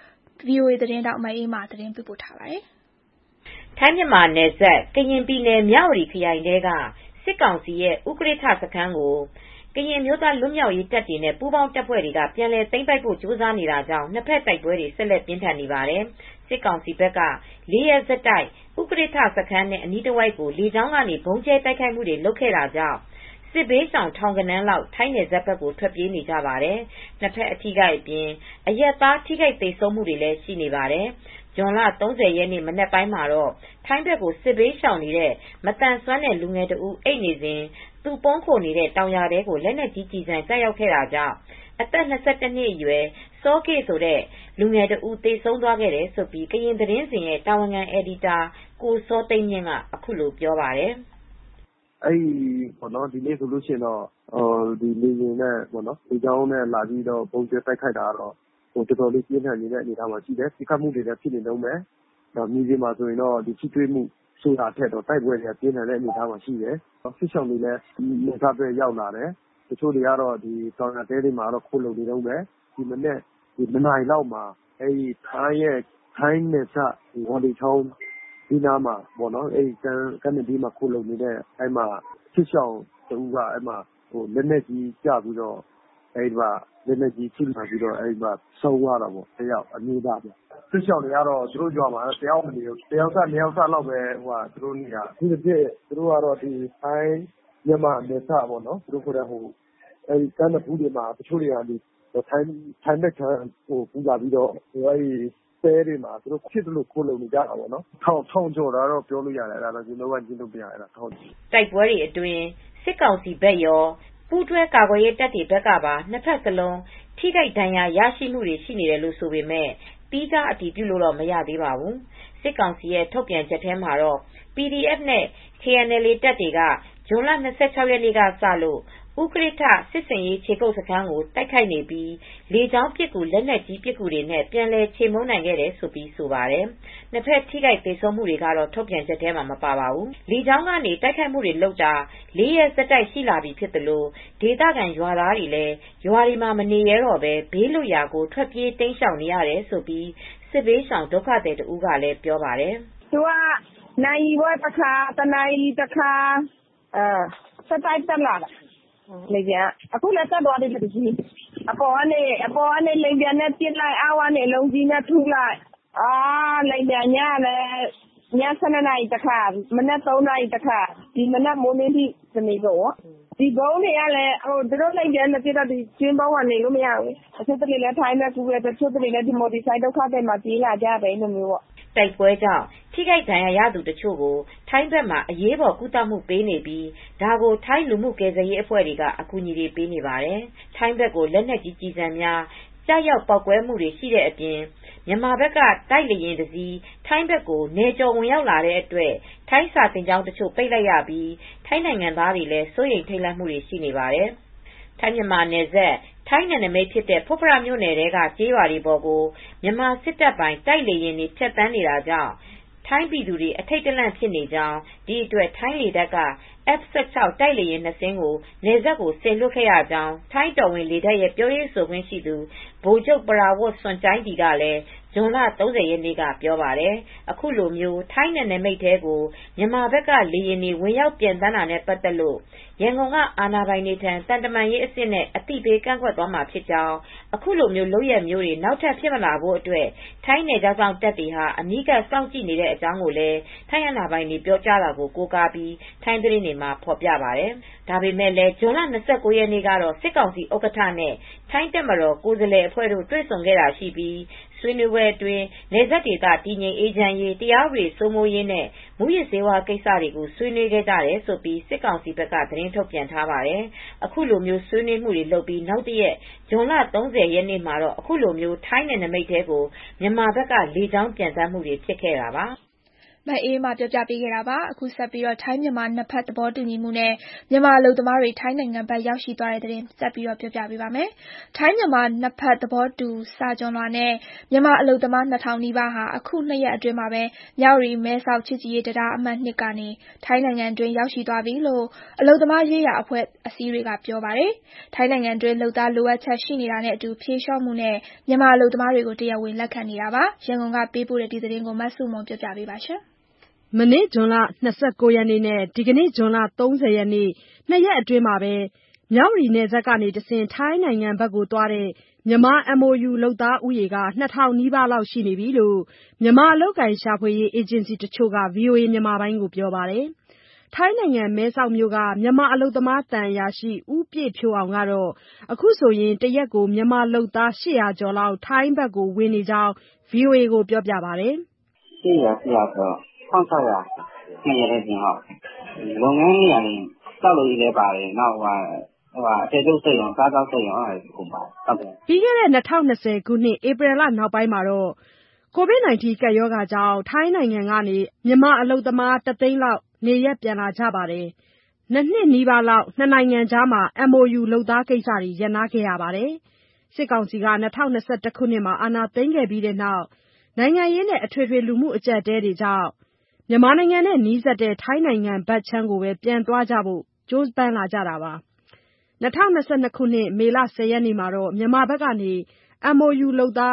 VOA သတင်းတောက်မအေးမာသတင်းပေးပို့ထားပါတယ်။ထိုင်းမြန်မာနယ်စပ်ကရင်ပြည်နယ်မြဝတီခရိုင်ထဲကစစ်ကောင်စီရဲ့ဥကရစ်ထစခန်းကိုကရင်မျိုးသားလွတ်မြောက်ရေးတပ်တွေနဲ့ပူးပေါင်းတပ်ဖွဲ့တွေကပြန်လည်သိမ်းပိုက်ဖို့ကြိုးစားနေတာကြောင့်နှစ်ဖက်တိုက်ပွဲတွေဆက်လက်ပြင်းထန်နေပါတယ်။စစ်ကောင်စီဘက်က၄ရက်ဆက်တိုက်ဥကရစ်ထစခန်းနဲ့အနီးတစ်ဝိုက်ကိုလေကြောင်းကနေဘုံကျဲတိုက်ခိုက်မှုတွေလုပ်ခဲ့တာကြောင့်စစ်ဘေးရှောင်ထောင်ကနန်းလောက်ထိုင်းနယ်စပ်ဘက်ကိုထွက်ပြေးနေကြပါတယ်။နှစ်ဖက်အထိခိုက်အပြင်အရက်သားထိခိုက်သေဆုံးမှုတွေလည်းရှိနေပါတယ်။ဇွန်လ30ရက်နေ့မနက်ပိုင်းမှာတော့ထိုင်းဘက်ကိုစစ်ဘေးရှောင်နေတဲ့မတန်ဆွမ်းတဲ့လူငယ်တဦးအိတ်နေစဉ်သူပုန်းခိုနေတဲ့တောင်ယာတဲကိုလက်နက်ကြီးကျည်ဆံကျရောက်ခဲ့တာကြောင့်အသက်22နှစ်အရွယ်စောကေဆိုတဲ့လူငယ်တဦးသေဆုံးသွားခဲ့တယ်ဆိုပြီးကရင်သတင်းစဉ်ရဲ့တာဝန်ခံအယ်ဒီတာကိုစောသိန်းမြင့်ကအခုလိုပြောပါတယ်။အဲ့ပေါ့နော်ဒီနေ့ဆိုလို့ရှိရင်တော့ဒီလေယာဉ်နဲ့ပေါ့နော်ဒီကြောင်းနဲ့လာပြီးတော့ပုံကျတိုက်ခိုက်တာတော့တော်တော်လေးပြင်းထန်နေတဲ့အနေအထားမှာရှိတယ်။ဒီကမှုတွေလည်းဖြစ်နေတော့မယ်။မြေပြင်မှာဆိုရင်တော့ဒီချိထွေးမှုဆိုတာထက်တော့တိုက်ပွဲတွေပြင်းထန်တဲ့အနေအထားမှာရှိတယ်။စစ်ဆောင်တွေလည်းနေစားပဲရောက်လာတယ်။တချို့တွေကတော့ဒီတောင်ရတဲတွေမှာတော့ခိုးလုံနေတော့မယ်။ဒီမနေ့ဒီမနိုင်လောက်မှာအဲ့ထိုင်းနယ်စပ်ဝါလီချောင်းဒီနားမှာပေါ့နော်အဲ့ကနေဒီမှာခိုးလုံနေတဲ့အဲ့မှာစစ်ဆောင်တူကအဲ့မှာလက်နက်ကြီးကျပြီးတော့အဲ့မှာလက်နက်ကြီးထိမှန်ပြီးတော့အဲ့မှာဆုံးသွားတာပေါ့တယောက်အမျိုးသားပေါ့စစ်ဆောင်တွေကတော့သူတို့ကြွားမှာတယောက်မနေဘူးတယောက်နှစ်ယောက်လောက်ပဲသူတို့နေတာဒီတစ်ပြည့်သူတို့ကတော့ဒီထိုင်းမြန်မာနယ်စပ်ပေါ့နော်သူတို့ခေါ်တဲ့အဲ့ကမ်းဘူးတွေမှာတချို့တွေကဒီထိုင်းတဲ့ပူလာပြီးတော့အဲ့တဲတွေမှာသူတို့ဖြစ်လို့ခိုးလုံနေကြတာပေါ့နော်ထောင်ကျော်တာတော့ပြောလို့ရတယ်အဲ့ဒါတော့ကျွန်တော်ကကျင်းလို့ပြရအဲ့ဒါထောင်တိုက်ပွဲတွေအတွင်းစစ်ကောင်စီဘက်ရောပူးတွဲကာကွယ်ရေးတပ်တွေဘက်ကပါနှစ်ဖက်စလုံးထိခိုက်ဒဏ်ရာရရှိမှုတွေရှိနေတယ်လို့ဆိုပေမဲ့ပြီးသားအတည်ပြုလို့တော့မရသေးပါဘူးစစ်ကောင်စီရဲ့ထုတ်ပြန်ချက်ထဲမှာတော့ PDF နဲ့ KNLA တပ်တွေကဇွန်လ26ရက်နေ့ကစလို့ဥကရစ်ထစစ်စင်ရေးခြေကုပ်စခန်းကိုတိုက်ခိုက်နေပြီးလေကြောင်းပစ်ကူလက်နက်ကြီးပစ်ကူတွေနဲ့ပြန်လည်ခြေမုန်းနိုင်ခဲ့တယ်ဆိုပြီးဆိုပါတယ်။နှစ်ဖက်ထိခိုက်သေဆုံးမှုတွေကတော့ထုတ်ပြန်ချက်ထဲမှာမပါပါဘူး။လေကြောင်းကနေတိုက်ခိုက်မှုတွေလုပ်တာ၄ရက်ဆက်တိုက်ရှိလာပြီဖြစ်တယ်လို့ဒေသခံရွာသားတွေလည်းရွာတွေမှာမနေရတော့ပဲဘေးလွတ်ရာကိုထွက်ပြေးတိမ်းရှောင်နေရတယ်ဆိုပြီးစစ်ဘေးရှောင်ဒုက္ခသည်တဦးကလည်းပြောပါတယ်။သူကနိုင်ဝက်တစ်ခါတနိုင်တစ်ခါဆက်တိုက်တက်လာတာလေပြန်အခုလည်းတက်သွားတယ်တကြီးအပေါ်ကနေလိမ်ပြန်နဲ့ပြစ်လိုက်အောက်ကနေလုံးကြီးနဲ့ထုလိုက်လိမ်ပြန်ညလည်းည7 နာရီတစ်ခါမနက်3 နာရီတစ်ခါဒီမနက်မိုးနေသည့်စနေပေါ့ဒီဘုံတွေကလည်းသူတို့လိမ်ပြန်နဲ့ပြတော့ဒီကျင်းပေါင်းကနေလို့မရဘူးအချက်တလေလည်းထိုင်းနဲ့ကူရတဲ့ချက်တလေလည်းဒီမိုဒီဆိုင်ဒုက္ခတွေမှာပြေးလာကြတယ်လို့မျိုးပေါ့တိုက်ပွဲကြောင့်ထိခိုက်ဒဏ်ရာရသူတချို့ကိုထိုင်းဘက်မှာအရေးပေါ်ကုသမှုပေးနေပြီးဒါကိုထိုင်းလူမှုကယ်ဆယ်ရေးအဖွဲ့တွေကအကူအညီတွေပေးနေပါတယ်။ထိုင်းဘက်ကိုလက်နက်ကြီးကြီးစံများကြားရောက်ပောက်ကွဲမှုတွေရှိတဲ့အပြင်မြန်မာဘက်ကတိုက်လေရင်တစည်းထိုင်းဘက်ကိုနေကျော်ဝင်ရောက်လာတဲ့အတွက်ထိုင်းစာတင်ကြောင်းတချို့ပိတ်လိုက်ရပြီးထိုင်းနိုင်ငံသားတွေလည်းစိုးရိမ်ထိတ်လန့်မှုတွေရှိနေပါတယ်။ထိုင်းမြန်မာနယ်စပ်ထိုင်းနယ်နိမိတ်ဖြစ်တဲ့ဖွတ်ဖရမြို့နယ်ထဲကကျေးရွာတွေပေါ်ကိုမြန်မာစစ်တပ်ပိုင်းတိုက်လေရင်တွေဖြတ်တန်းနေတာကြောင့်ထိုင်းပြည်သူတွေအထိတ်တလန့်ဖြစ်နေကြောင်းဒီအတွက်ထိုင်းလေတပ်က F16 တိုက်လေယာဉ်2 စင်းကိုနယ်စပ်ကိုဆင်လွှတ်ခဲ့ရကြောင်းထိုင်းတော်ဝင်လေတပ်ရဲ့ပြောရေးဆိုခွင့်ရှိသူဗိုလ်ချုပ်ပရာဝတ်စွန်ကျိုင်းတီကလည်းဇွန်လ 30 ရက်နေ့ကပြောပါတယ်။အခုလိုမျိုးထိုင်းနယ်နိမိတ်ထဲကိုမြန်မာဘက်ကလေယာဉ်တွေဝင်ရောက်ပြန်တန်းတာနဲ့ပတ်သက်လို့ရန်ကုန်ကအာဏာပိုင်တွေထံတန်တမာရေးအဆင့်နဲ့အသိပေးကန့်ကွက်သွားမှာဖြစ်ကြောင်းအခုလိုမျိုးလုပ်ရမျိုးတွေနောက်ထပ်ဖြစ်မလာဖို့အတွက်ထိုင်းနယ်ခြားစောင့်တပ်တွေဟာအနီးကပ်စောင့်ကြည့်နေတဲ့အကြောင်းကိုလည်းထိုင်းအာဏာပိုင်တွေပြောကြားတာကိုကိုးကားပြီးထိုင်းသတင်းတွေမှာဖော်ပြပါတယ်။ဒါပေမဲ့လည်းဇွန်လ 29 ရက်နေ့ကတော့စစ်ကောင်စီဥက္ကဋ္ဌနဲ့ထိုင်းတပ်မတော်ကိုယ်စားလှယ်အဖွဲ့တို့တွေ့ဆုံခဲ့တာရှိပြီးဆွေးနွေးပွဲအတွင်းနယ်စပ်ဒေသတည်ငြိမ်အေးချမ်းရေးတရားဥပဒေစိုးမိုးရေးနဲ့မူရစ်ဆေးဝါးကိစ္စတွေကိုဆွေးနွေးခဲ့ကြတယ်ဆိုပြီးစစ်ကောင်စီဘက်ကသတင်းထုတ်ပြန်ထားပါတယ်။အခုလိုမျိုးဆွေးနွေးမှုတွေလုပ်ပြီးနောက်တရက်ဇွန်လ 30 ရက်နေ့မှာတော့အခုလိုမျိုးထိုင်းနယ်နိမိတ်ထဲကိုမြန်မာဘက်ကလေကြောင်းပြန်တမ်းမှုတွေဖြစ်ခဲ့တာပါ။မအေးမပြောပြပေးခဲ့တာပါအခုဆက်ပြီးတော့ထိုင်းမြန်မာနှစ်ဖက်သဘောတူညီမှုနဲ့မြန်မာအလုပ်သမားတွေထိုင်းနိုင်ငံဘက်ရောက်ရှိသွားတဲ့တဲ့တင်ဆက်ပြီးတော့ပြောပြပေးပါမယ်ထိုင်းမြန်မာနှစ်ဖက်သဘောတူစာချုပ်လွှာနဲ့မြန်မာအလုပ်သမား2000နီးပါးဟာအခု2 ရက်အတွင်းမှာပဲမြဝတီမဲဆောက်ချစ်ကြည်ရေးတရားအမှတ်2ကနေထိုင်းနိုင်ငံတွင်းရောက်ရှိသွားပြီလို့အလုပ်သမားရေးရာအဖွဲ့အစည်းတွေကပြောပါတယ်ထိုင်းနိုင်ငံတွင်းလုပ်သားလိုအပ်ချက်ရှိနေတာနဲ့အတူဖြေလျှော့မှုနဲ့မြန်မာအလုပ်သမားတွေကိုတရားဝင်လက်ခံနေတာပါရန်ကုန်ကပေးပို့တဲ့ဒီသတင်းကိုမဆုမွန်ပြောပြပေးပါရှင်မနေ့ဇွန်လ 29 ရက်နေ့နဲ့ဒီကနေ့ဇွန်လ 30 ရက်နေ့2 ရက်အတွင်းမှာပဲမြဝတီနယ်စပ်ကနေတဆင့်ထိုင်းနိုင်ငံဘက်ကိုသွားတဲ့မြန်မာ MOU လုပ်သားဦးရေက 2000 နီးပါးလောက်ရှိနေပြီလို့မြန်မာအလုပ်အကိုင်ရှာဖွေရေးအေဂျင်စီတချို့က VOA မြန်မာပိုင်းကိုပြောပါတယ်။ထိုင်းနိုင်ငံမဲဆောက်မြို့ကမြန်မာအလုပ်သမားသံအရာရှိဦးပြည့်ဖြိုးအောင်ကတော့အခုဆိုရင်တရက်ကိုမြန်မာလုပ်သား800 ကျော်လောက်ထိုင်းဘက်ကိုဝင်နေကြောင်း VOA ကိုပြောပြပါတယ်။800ဆို1600 2 ရက်အတွင်းဟုတ်လုပ်ငန်းတွေတောက်လို့လည်းပါတယ်နောက်အထည်ချုပ်စက်ရုံစားသောက်စက်ရုံအဲ့ဒါကိုပါတယ်ဟုတ်တယ်ပြီးခဲ့တဲ့2020ခုနှစ်ဧပြီလနောက်ပိုင်းမှာတော့ COVID-19 ကပ်ရောဂါကြောင့်ထိုင်းနိုင်ငံကနေမြန်မာအလုပ်သမား1 သိန်းလောက်နေရပ်ပြန်လာကြပါတယ်။2 နှစ်နီးပါးလောက်နှစ်နိုင်ငံကြားမှာ MOU လုပ်သားကိစ္စတွေရပ်နားခဲ့ရပါတယ်။စစ်ကောင်စီက2021ခုနှစ်မှာအာဏာသိမ်းခဲ့ပြီးတဲ့နောက်နိုင်ငံရေးနဲ့အထွေထွေလူမှုအကျပ်အတည်းတွေကြောင့်မြန်မာနိုင်ငံနဲ့နီးစပ်တဲ့ထိုင်းနိုင်ငံဘက်ခြမ်းကိုပဲပြန်သွားကြဖို့ကြိုးပမ်းလာကြတာပါ။2022ခုနှစ်မေလ 10 ရက်နေ့မှာတော့မြန်မာဘက်ကနေ MOU လုပ်သား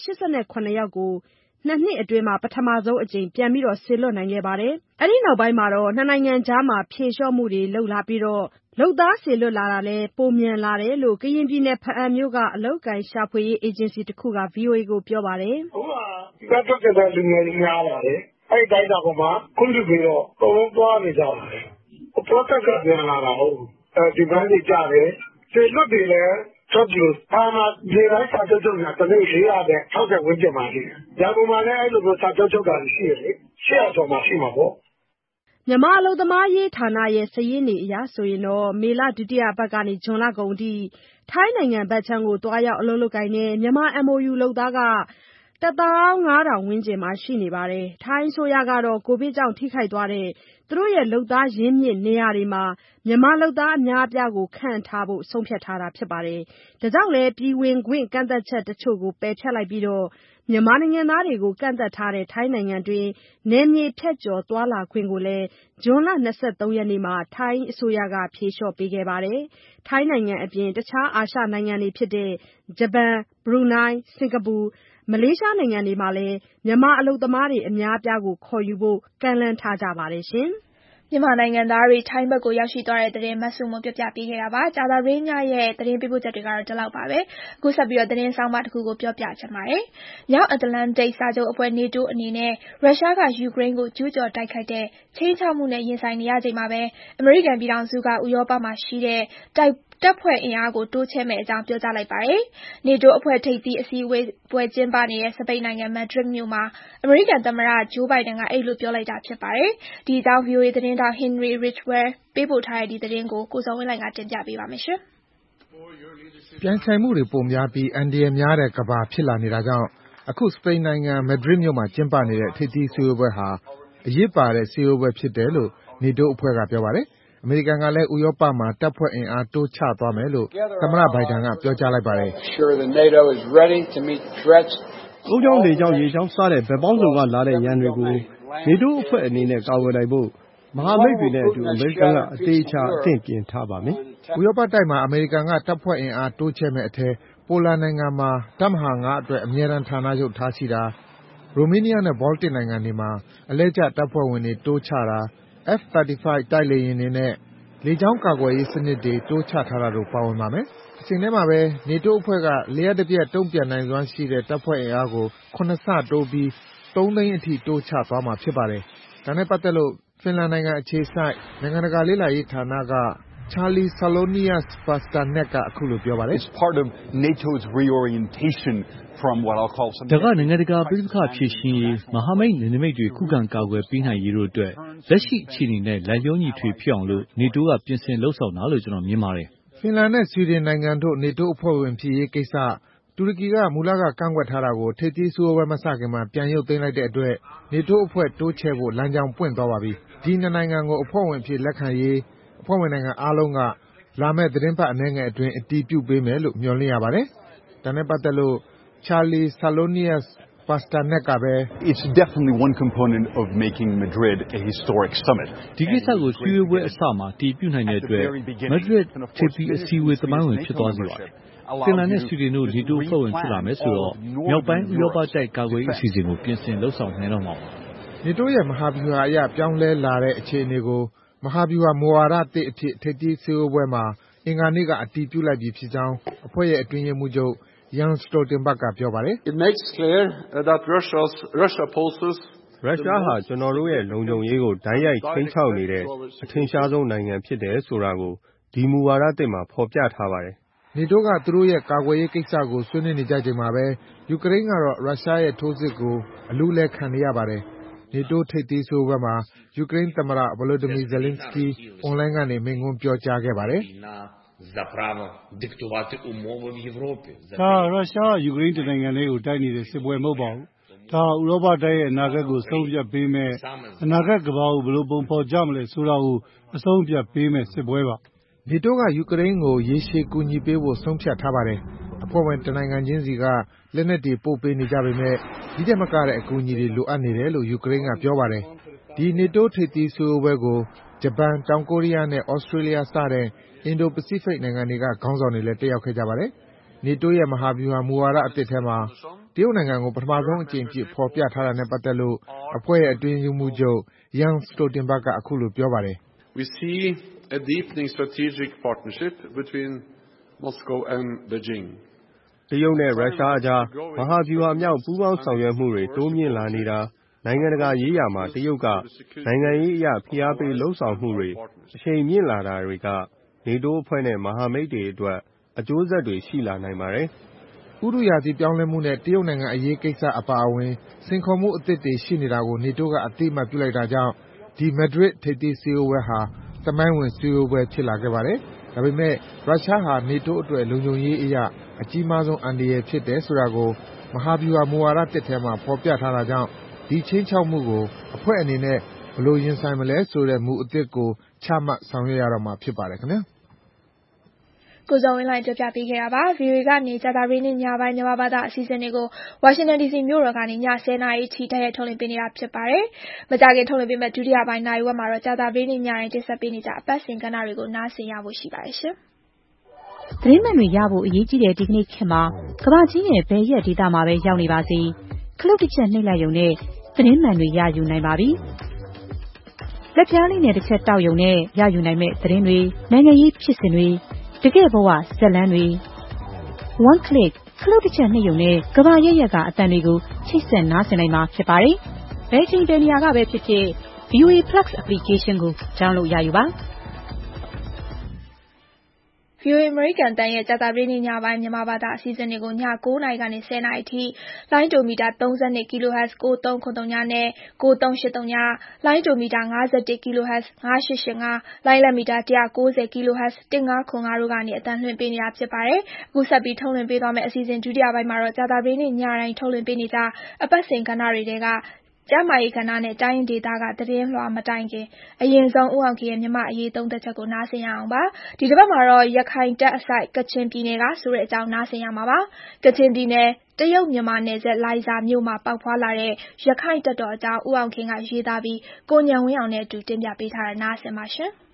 287 ယောက်ကို2 နှစ်အတွင်းပထမဆုံးအကြိမ်ပြန်ပြီးစေလွှတ်နိုင်ခဲ့ပါတယ်။အဲဒီနောက်ပိုင်းမှာတော့နှစ်နိုင်ငံကြားမှာဖြေလျှော့မှုတွေလုပ်လာပြီးလုပ်သားစေလွှတ်လာတာလည်းပိုမြန်လာတယ်လို့ကရင်ပြည်နယ်ဘားအံမြို့ကအလုပ်အကိုင်ရှာဖွေရေးအေဂျင်စီတခုက VOA ကိုပြောပါတယ်။အခုကတက်ထွက်တဲ့လူငယ်တွေများပါတယ်။အဲ့ဒီတိုင်းတာပေါ်မှာခွင့်ပြုပြီးတော့အကုန်လုံးသွားနေကြပါတယ်။ process ကပြန်လာတာဟုတ်ဒီဘက်ကြီးကြတယ်စေလွှတ်တွေလည်းချက်ကျအာနာဒီတိုင်းစာချုပ်ချုပ်တာတနေ့460ဝန်းကျင်ပါရှိတယ်။ရန်ကုန်မှာလည်းအဲ့လိုမျိုးစာချုပ်ချုပ်တာရှိတယ်လေ800ကျော်မှရှိမှာပေါ့မြန်မာအလုပ်သမားရေးဌာနရဲ့စာရင်းတွေအရဆိုရင်မေလဒုတိယပတ်ကနေဇွန်လကုန်အထိထိုင်းနိုင်ငံဘက်ခြမ်းကိုသွားရောက်အလုပ်လုပ်ကိုင်တဲ့မြန်မာ MOU လုပ်သားက15000ဝန်းကျင်မှာရှိနေပါတယ်။ထိုင်းအစိုးရကတော့ကိုဗစ်ကြောင့်ထိခိုက်သွားတဲ့သူတို့ရဲ့လုပ်သားရင်းမြစ်နေရာတွေမှာမြန်မာလုပ်သားအများအပြားကိုခန့်ထားဖို့ဆုံးဖြတ်ထားတာဖြစ်ပါတယ်။ဒါကြောင့်လည်းပြည်ဝင်ခွင့်ကန့်သတ်ချက်တချို့ကိုပယ်ဖျက်လိုက်ပြီးမြန်မာနိုင်ငံသားတွေကိုကန့်သတ်ထားတဲ့ထိုင်းနိုင်ငံတွင်းနယ်မြေဖြတ်ကျော်သွားလာခွင့်ကိုလည်းဇွန်လ 23 ရက်နေ့မှာထိုင်းအစိုးရကဖြေလျှော့ပေးခဲ့ပါတယ်။ထိုင်းနိုင်ငံအပြင်တခြားအာရှနိုင်ငံတွေဖြစ်တဲ့ဂျပန်၊ဘရူနိုင်း၊စင်ကာပူ၊မလေးရှားနိုင်ငံတွေမှာလည်းမြန်မာအလုပ်သမားတွေအများအပြားကိုခေါ်ယူဖို့ကမ်းလှမ်းထားကြပါတယ်ရှင်။မြန်မာနိုင်ငံသားတွေထိုင်းဘက်ကိုရောက်ရှိသွားတဲ့သတင်းမဆုမွန်ပြပြပေးခဲ့တာပါ။ကြာသပတေးညရဲ့သတင်းပေးပို့ချက်တွေကတော့ဒီလောက်ပါပဲ။အခုဆက်ပြီးသတင်းဆောင်မတစ်ခုကိုပြောပြချင်ပါတယ်။မြောက်အတ္တလန္တိတ်စာချုပ်အဖွဲ့ NATO အနေနဲ့ရုရှားကယူကရိန်းကိုကျူးကျော်တိုက်ခိုက်တဲ့ခြိမ်းခြောက်မှုနဲ့ရင်ဆိုင်နေရချိန်မှာပဲအမေရိကန်ပြည်ထောင်စုကဥရောပမှာရှိတဲ့တပ်ဖွဲ့အင်အားကိုတိုးချဲ့မယ့်အကြောင်းပြောကြားလိုက်ပါတယ်။ NATO အဖွဲ့ထိပ်သီးအစည်းအဝေးပွဲကျင်းပနေတဲ့စပိန်နိုင်ငံမက်ဒရစ်မြို့မှာအမေရိကန်သမ္မတဂျိုးဘိုင်ဒန်ကအဲဒီလိုပြောလိုက်တာဖြစ်ပါတယ်။ဒီအကြောင်း VOA သတင်းထောက် Henry Ridgwell ပေးပို့ထားတဲ့ဒီသတင်းကိုကိုဇော်ဝင်းလှိုင်ကတင်ပြပေးပါမယ်။ပြိုင်ဆိုင်မှုတွေပိုများပြီးအန္တရာယ်များတဲ့ကမ္ဘာဖြစ်လာနေတာကြောင့်အခုစပိန်နိုင်ငံမက်ဒရစ်မြို့မှာကျင်းပနေတဲ့ထိပ်သီးစည်းဝေးပွဲဟာအရေးပါတဲ့စည်းဝေးပွဲဖြစ်တယ်လို့ NATO အဖွဲ့ကပြောပါတယ်။အမေရိကန်ကလည်းဥရောပမှာတပ်ဖွဲ့အင်အားတိုးချသွားမယ်လို့သမ္မတဘိုင်ဒန်ကပြောကြားလိုက်ပါတယ်။ "ကုန်းကြောင်းလေကြောင်းရေကြောင်းစတဲ့ဘက်ပေါင်းစုံကလာတဲ့ရန်တွေကို NATO အဖွဲ့အနေနဲ့ကာကွယ်နိုင်ဖို့မဟာမိတ်တွေနဲ့အတူအမေရိကန်ကအသေအချာအသင့်ပြင်ထားပါမယ်။ " ဥရောပတိုက်မှာအမေရိကန်ကတပ်ဖွဲ့အင်အားတိုးချဲ့မယ့်အထဲပိုလန်နိုင်ငံမှာတပ်မဟာ 5 အတွက်အမြဲတမ်းဌာနချုပ်ထားရှိတာ၊ ရိုမေးနီးယားနဲ့ဘောလ်တစ်နိုင်ငံတွေမှာအလှည့်ကျတပ်ဖွဲ့ဝင်တွေတိုးချတာ၊ F-35 တိုက်လေယာဉ်တွေနဲ့လေကြောင်းကာကွယ်ရေးစနစ်တွေတိုးချထားတာတို့ပါဝင်ပါမယ်။တချိန်ထဲမှာပဲ NATO အဖွဲ့ကလျှပ်တပြက်တုံ့ပြန်နိုင်စွမ်းရှိတဲ့တပ်ဖွဲ့အင်အားကို 7 ဆတိုးပြီး 3 သိန်းအထိတိုးချသွားမှာဖြစ်ပါတယ်။ဒါနဲ့ပတ်သက်လို့ ဖင်လန်နိုင်ငံအခြေစိုက်နိုင်ငံတကာလေ့လာရေးဌာနက Charlie Salonius Pasternak ကအခုလိုပြောပါတယ်။ "ဒါကနိုင်ငံတကာပဋိပက္ခဖြေရှင်းရေးမဟာမိတ်နယ်နိမိတ်တွေခုခံကာကွယ်ပေးနိုင်ရေးတို့အတွက်လက်ရှိအခြေအနေနဲ့လိုက်လျောညီထွေဖြစ်အောင်NATO ကပြင်ဆင်လုပ်ဆောင်တာလို့ကျွန်တော်မြင်ပါတယ်။ " ဖင်လန်နဲ့ဆွီဒင်နိုင်ငံတို့ NATO အဖွဲ့ဝင်ဖြစ်ရေးကိစ္စတူရကီကမူလကကန့်ကွက်ထားတာကိုထိပ်သီးစည်းဝေးပွဲမစခင်မှာပြန်ရုပ်သိမ်းလိုက်တဲ့အတွက် NATO အဖွဲ့တိုးချဲ့ဖို့လမ်းကြောင်းပွင့်သွားပါပြီ။ဒီနှစ်နိုင်ငံကိုအဖွဲ့ဝင်အဖြစ်လက်ခံရေးအဖွဲ့ဝင်နိုင်ငံအားလုံးကလာမယ့်သီတင်းပတ်အနည်းငယ်အတွင်းအတည်ပြုပေးမယ်လို့မျှော်လင့်ရပါတယ်။ဒါနဲ့ပတ်သက်လို့ Charlie Salonius Pasternak ကပဲ "ဒီကိစ္စကိုစည်းဝေးပွဲအစမှာအတည်ပြုနိုင်တဲ့အတွက်မက်ဒရစ်ထိပ်သီးအစည်းအဝေးသမိုင်းဝင်ဖြစ်သွားစေပါတယ်။ဖင်လန်နဲ့ဆွီဒင်တို့ NATO အဖွဲ့ဝင်ဖြစ်လာမယ်ဆိုတော့မြောက်ပိုင်းဥရောပတိုက်ကာကွယ်ရေးအစီအစဉ်ကိုပြင်ဆင်လုပ်ဆောင်နိုင်တော့မှာပါ။ " NATO ရဲ့မဟာဗျူဟာအရပြောင်းလဲလာတဲ့အခြေအနေကိုမဟာဗျူဟာမူဝါဒသစ်အဖြစ်ထိပ်သီးစည်းဝေးပွဲမှာအင်္ဂါနေ့ကအတည်ပြုလိုက်ပြီဖြစ်ကြောင်းအဖွဲ့ရဲ့အတွင်းရေးမှူးချုပ် Jens Stoltenberg ကပြောပါတယ်။ "ရုရှားဟာကျွန်တော်တို့ရဲ့လုံခြုံရေးကိုတိုက်ရိုက်ခြိမ်းခြောက်နေတဲ့အထင်ရှားဆုံးနိုင်ငံဖြစ်တယ်ဆိုတာကိုဒီမူဝါဒသစ်မှာဖော်ပြထားပါတယ်။ NATO ကသူတို့ရဲ့ကာကွယ်ရေးကိစ္စကိုဆွေးနွေးနေကြချိန်မှာပဲယူကရိန်းကတော့ရုရှားရဲ့ထိုးစစ်ကိုအလူးအလဲခံနေရပါတယ်။ NATO ထိပ်သီးစည်းဝေးပွဲမှာယူကရိန်းသမ္မတ Volodymyr Zelenskyy အွန်လိုင်းကနေမိန့်ခွန်းပြောကြားခဲ့ပါတယ်။ "ဒါဟာရုရှားကယူကရိန်းတနိုင်ငံထဲကိုတိုက်နေတဲ့စစ်ပွဲမဟုတ်ပါဘူး။ဒါဟာဥရောပတိုက်ရဲ့အနာဂတ်ကိုဆုံးဖြတ်ပေးမယ့်အနာဂတ်ကမ္ဘာကိုဘယ်လိုပုံဖော်ကြမလဲဆိုတာကိုအဆုံးအဖြတ်ပေးမယ့်စစ်ပွဲပါ။" NATO ကယူကရိန်းကိုရေရှည်ကူညီပေးဖို့ဆုံးဖြတ်ထားပါတယ်။အဖွဲ့ဝင်တနိုင်ငံချင်းစီကလက်နက်တွေပို့ပေးနေကြပေမဲ့ဒီထက်မကတဲ့အကူအညီတွေလိုအပ်နေတယ်လို့ယူကရိန်းကပြောပါတယ်။ဒီ NATO ထိပ်သီးစည်းဝေးပွဲကိုဂျပန်၊တောင်ကိုရီးယားနဲ့သြစတြေးလျစတဲ့အင်ဒိုပစိဖိတ်နိုင်ငံတွေကခေါင်းဆောင်တွေလည်းတက်ရောက်ခဲ့ကြပါတယ်။ NATO ရဲ့မဟာဗျူဟာမူဝါဒအသစ်ထဲမှာတရုတ်နိုင်ငံကိုပထမဆုံးအကြိမ်အဖြစ်ဖော်ပြထားတာနဲ့ပတ်သက်လို့အဖွဲ့ရဲ့အတွင်းရေးမှူးချုပ် Jens Stoltenberg ကအခုလိုပြောပါတယ်။ "တရုတ်နဲ့ရုရှားအကြားမဟာဗျူဟာမြောက်ပူးပေါင်းဆောင်ရွက်မှုတွေတိုးမြင့်လာနေတာနိုင်ငံတကာရေးရာမှာတရုတ်ကနိုင်ငံရေးအရဖိအားပေးလုပ်ဆောင်မှုတွေအရှိန်မြင့်လာတာတွေက NATO အဖွဲ့နဲ့မဟာမိတ်တွေအတွက်အကျိုးဆက်တွေရှိလာနိုင်ပါတယ်။ " ဥတုရာသီပြောင်းလဲမှုနဲ့တရုတ်နိုင်ငံအရေးကိစ္စအပါအဝင်စိန်ခေါ်မှုအသစ်တွေရှိနေတာကို NATO ကအသိအမှတ်ပြုလိုက်တာကြောင့်ဒီမက်ဒရစ်ထိပ်သီးစည်းဝေးပွဲဟာသမိုင်းဝင်စည်းဝေးပွဲဖြစ်လာခဲ့ပါတယ်။ဒါပေမဲ့ရုရှားဟာ NATO အတွက်လုံခြုံရေးအရအကြီးမားဆုံးအန္တရာယ်ဖြစ်တယ်ဆိုတာကိုမဟာဗျူဟာမူဝါဒသစ်ထဲမှာဖော်ပြထားတာကြောင့်ဒီခြိမ်းခြောက်မှုကိုအဖွဲ့အနေနဲ့ဘယ်လိုရင်ဆိုင်မလဲဆိုတဲ့မူအသစ်ကိုချမှတ်ဆောင်ရွက်ရတော့မှာဖြစ်ပါတယ်ခင်ဗျာ။ကိုဇော်ဝင်းလှိုင်ပြောပြပေးခဲ့တာပါ။ VOA ကနေကြာသပတေးနေ့ညပိုင်းမြန်မာဘာသာအစီအစဉ်တွေကိုဝါရှင်တန် DC မြို့တော်ကနေည10:00နာရီအထိတိုက်ရိုက်ထုတ်လွှင့်ပေးနေတာဖြစ်ပါတယ်။မကြာခင်ထုတ်လွှင့်ပေးမယ့်ဒုတိယပိုင်းနာရီဝက်မှာတော့ကြာသပတေးနေ့ညတိုင်းတင်ဆက်ပေးနေကျအပတ်စဉ်ကဏ္ဍတွေကိုနားဆင်ရဖို့ရှိပါတယ်ရှင်။သတင်းမှန်တွေရဖို့အရေးကြီးတဲ့ဒီကနေ့ခေတ်မှာကမ္ဘာကြီးရဲ့ဘယ်ရက်ဒေသမှာပဲရောက်နေပါစေခလုတ်တစ်ချက်နှိပ်လိုက်ရုံနဲ့သတင်းမှန်တွေရယူနိုင်ပါပြီ။လက်ပြားလေးနဲ့တစ်ချက်တောက်ရုံနဲ့ရယူနိုင်မဲ့သတင်းတွေနိုင်ငံရေးဖြစ်စဉ်တွေတကယ့်ဘဝဇာတ်လမ်းတွေ one click ခလုတ်တစ်ချက်နှိပ်ရုံနဲ့ကမ္ဘာရဲ့ရက်ကအသံတွေကိုချိတ်ဆက်နားဆင်နိုင်မှာဖြစ်ပါတယ်။ဘယ်ချိန်ဘယ်နေရာကပဲဖြစ်ဖြစ် VOA Plus application ကို download ရယူပါ။ VOA အမေရိကန်တန်ရဲ့ကြာသပတေးနေ့ညပိုင်းမြန်မာဘာသာအစီအစဉ်တွေကိုည9:00 နာရီကနေ10:00 နာရီအထိလိုင်းဒိုမီတာ32 kHz 9309နဲ့9383လိုင်းဒိုမီတာ51 kHz 9885လိုင်းလက်မီတာ190 kHz 1505တို့ကနေအသံလွှင့်ပေးနေတာဖြစ်ပါတယ်။အခုဆက်ပြီးထုတ်လွှင့်ပေးသွားမယ့်အစီအစဉ်ဒုတိယပိုင်းမှာတော့ကြာသပတေးနေ့ညတိုင်းထုတ်လွှင့်ပေးနေကြအပတ်စဉ်ကဏ္ဍတွေထဲကကျန်းမာရေးကဏ္ဍနဲ့တိုင်းဒေသကသတင်းလွှာမတိုင်ခင်အရင်ဆုံးဦးအောင်ခင်ရဲ့မြန်မာ့အရေးသုံးသပ်ချက်ကိုနားဆင်ရအောင်ပါ။ဒီတစ်ပတ်မှာတော့ရခိုင်တပ်အစိုက်ကချင်ပြည်နယ်ကဆိုတဲ့အကြောင်းနားဆင်ရမှာပါ။ကချင်ပြည်နယ်တရုတ်မြန်မာနယ်စပ်လိုင်ဇာမြို့မှာပေါက်ဖွားလာတဲ့ရခိုင်တပ်တော်အကြောင်းဦးအောင်ခင်ကရေးသားပြီးကိုဉာဏ်ဝင်းအောင်နဲ့အတူတင်ပြပေးထားတဲ့နားဆင်ပါရှင်။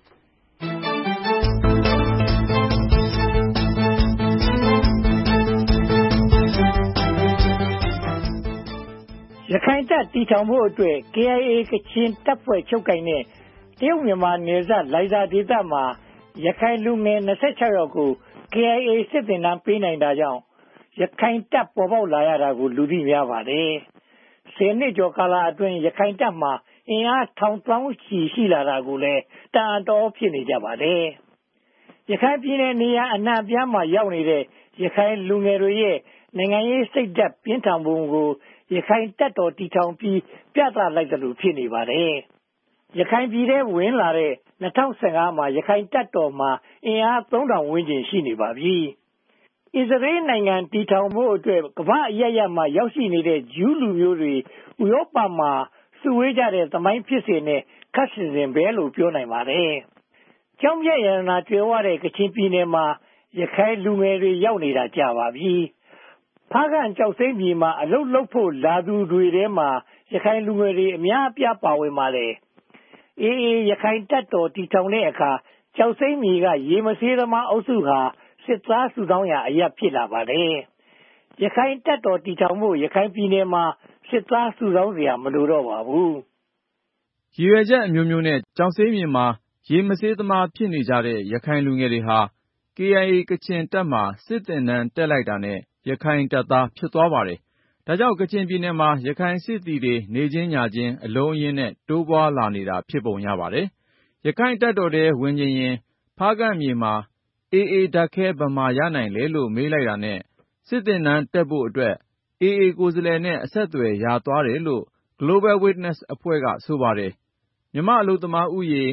ရခိုင်တပ်တည်ထောင်ဖို့အတွက် KIA ကချင်တပ်ဖွဲ့ချုပ်ကိုင်တဲ့တရုတ်မြန်မာနယ်စပ်လိုင်ဇာဒေသမှာရခိုင်လူငယ်26ယောက်ကို KIA စစ်သင်တန်းပေးနိုင်တာကြောင့်ရခိုင်တပ်ပေါ်ပေါက်လာရတာကိုလူသိများပါတယ်။10နှစ်ကျော်ကာလအတွင်းရခိုင်တပ်မှာအင်အားထောင်သောင်းချီရှိလာတာကိုလည်းတန်တော်ဖြစ်နေကြပါတယ်။ရခိုင်ပြည်နယ်နေရာအနှံ့အပြားမှာရောက်နေတဲ့ရခိုင်လူငယ်တွေရဲ့နိုင်ငံရေးစိတ်ဓာတ်ပြင်းထန်ပုံကိုရခိုင်တပ်တော်တည်ထောင်ပြီးပြသလိုက်သလိုဖြစ်နေပါတယ်။ရခိုင်ပြည်ထဲဝင်လာတဲ့2015မှာရခိုင်တပ်တော်မှာအင်အား3000ဝန်းကျင်ရှိနေပါပြီ။အစ္စရေးနိုင်ငံတည်ထောင်ဖို့အတွက်ကမ္ဘာအရပ်ရပ်မှာရောက်ရှိနေတဲ့ဂျူးလူမျိုးတွေဥရောပမှာစုဝေးကြတဲ့သမိုင်းဖြစ်စဉ်နဲ့ခက်ဆင်ဆင်ပဲလို့ပြောနိုင်ပါတယ်။ကျောင်းပြရနာကျွယ်ဝတဲ့ကချင်ပြည်နယ်မှာရခိုင်လူငယ်တွေရောက်နေတာကြာပါပြီ။ဖားကန့်ကျောက်စိမ်းပြည်မှာအလုပ်လုပ်ဖို့လာသူတွေထဲမှာရခိုင်လူငယ်တွေအများအပြားပါဝင်ပါတယ်။ AA ရခိုင်တပ်တော်တည်ထောင်တဲ့အခါကျောက်စိမ်းပြည်ကရေမဆေးသမားအုပ်စုဟာစစ်သားစုဆောင်းရာအရပ်ဖြစ်လာပါတယ်။ရခိုင်တပ်တော်တည်ထောင်ဖို့ရခိုင်ပြည်နယ်မှာစစ်သားစုဆောင်းစရာမလိုတော့ပါဘူး။ရည်ရွယ်ချက်အမျိုးမျိုးနဲ့ကျောက်စိမ်းပြည်မှာရေမဆေးသမားဖြစ်နေကြတဲ့ရခိုင်လူငယ်တွေဟာ KIA ကချင်တပ်မှာစစ်သင်တန်းတက်လိုက်တာနဲ့ရခိုင်တပ်သားဖြစ်သွားပါတယ်။ဒါကြောင့်ကချင်ပြည်နယ်မှာရခိုင်စစ်သည်တွေနေချင်းညချင်းအလုံးအရင်းနဲ့တိုးပွားလာနေတာဖြစ်ပုံရပါတယ်။ရခိုင်တပ်တော်ထဲဝင်ချင်ရင်ဖားကန့်မြေမှာ AA ဓါတ်ခဲဘယ်မှာရနိုင်လဲလို့မေးလိုက်တာနဲ့စစ်သင်တန်းတက်ဖို့အတွက် AA ကိုယ်စားလှယ်နဲ့အဆက်အသွယ်ရသွားတယ်လို့ Global Witness အဖွဲ့ကဆိုပါတယ်။မြန်မာအလုပ်သမားဦးရေ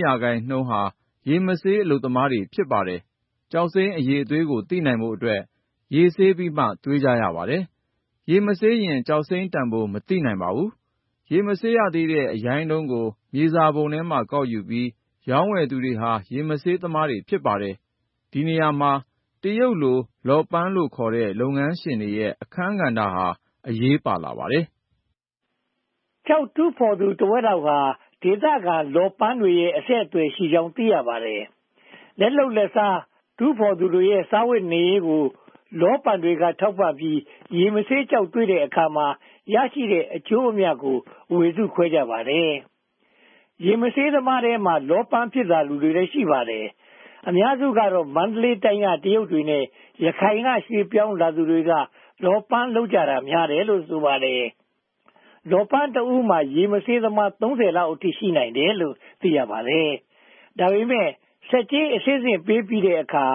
2% ဟာရေမဆေးအလုပ်သမားတွေဖြစ်ပါတယ်။ကျောက်စိမ်းအရည်အသွေးကိုသိနိုင်ဖို့အတွက်ရေဆေးပြီးမှသွေးကြရပါတယ်။ရေမဆေးရင်ကျောက်စိမ်းတန်ဖိုးမသိနိုင်ပါဘူး။ရေမဆေးရသေးတဲ့အရိုင်းတုံးကိုမြေစာပုံထဲမှာကောက်ယူပြီးရောင်းဝယ်သူတွေဟာရေမဆေးသမားတွေဖြစ်ပါတယ်။ဒီနေရာမှာတရုတ်လိုလောပန်းလို့ခေါ်တဲ့လုပ်ငန်းရှင်တွေရဲ့အခန်းကဏ္ဍဟာအရေးပါလာပါတယ်။ကျောက်တူးဖော်သူတဝက်လောက်ဟာဒေသခံလောပန်းတွေရဲ့အဆက်အသွယ်ရှိကြောင်းသိရပါတယ်။လက်လုံလက်စားတူးဖော်သူတွေရဲ့စားဝတ်နေရေးကိုလောပန်းတွေကထောက်ပံ့ပြီးရေမဆေးကျောက်တွေ့တဲ့အခါမှာရရှိတဲ့အကျိုးအမြတ်ကိုဝေစုခွဲကြပါတယ်။ရေမဆေးသမားတွေမှာလောပန်းဖြစ်တာလူတွေလည်းရှိပါတယ်။အများစုကတော့မန္တလေးတိုင်းကတရုတ်တွေနဲ့ရခိုင်ကရွှေပြောင်းလာသူတွေကလောပန်းလုပ်ကြတာများတယ်လို့ဆိုပါတယ်။လောပန်းတဦးမှာရေမဆေးသမား30လောက်အထိရှိနိုင်တယ်လို့သိရပါတယ်။ဒါပေမဲ့ဆက်ကြီးအစစ်စစ်ပေးပြီးတဲ့အခါ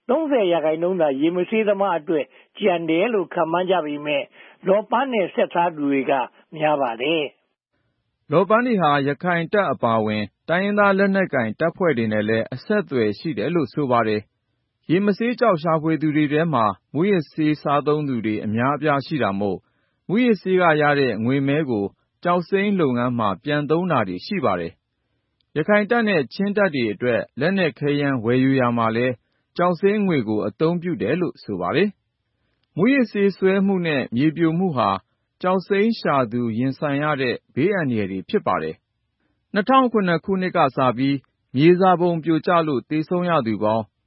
30% သာရေမဆေးသမားအတွက်ကျန်တယ်လို့ခန့်မှန်းကြပေမဲ့လောပန်းနဲ့ဆက်သားသူတွေကများပါတယ်။လောပန်းတွေဟာရခိုင်တပ်အပါအဝင်တိုင်းရင်းသားလက်နက်ကိုင်တပ်ဖွဲ့တွေနဲ့လည်းအဆက်အသွယ်ရှိတယ်လို့ဆိုပါတယ်။ရေမဆေးကျောက်ရှာဖွေသူတွေထဲမှာမူးယစ်ဆေးစားသုံးသူတွေအများအပြားရှိတာမို့မူးယစ်ဆေးကရတဲ့ငွေမဲကိုကျောက်စိမ်းလုပ်ငန်းမှာပြန်သုံးတာတွေရှိပါတယ်။ရခိုင်တပ်နဲ့ချင်းတပ်တွေအတွက်လက်နက်ခဲယမ်းဝယ်ယူရာမှာလည်းကျောက်စိမ်းငွေကိုအသုံးပြုတယ်လို့ဆိုပါတယ်။မူးယစ်ဆေးစွဲမှုနဲ့မြေပြိုမှုဟာကျောက်စိမ်းရှာသူရင်ဆိုင်ရတဲ့ဘေးအန္တရာယ်တွေဖြစ်ပါတယ်။ 2007 ခုနှစ်ကစပြီးမြေစာပုံပြိုကျလို့သေဆုံးရသူပေါင်း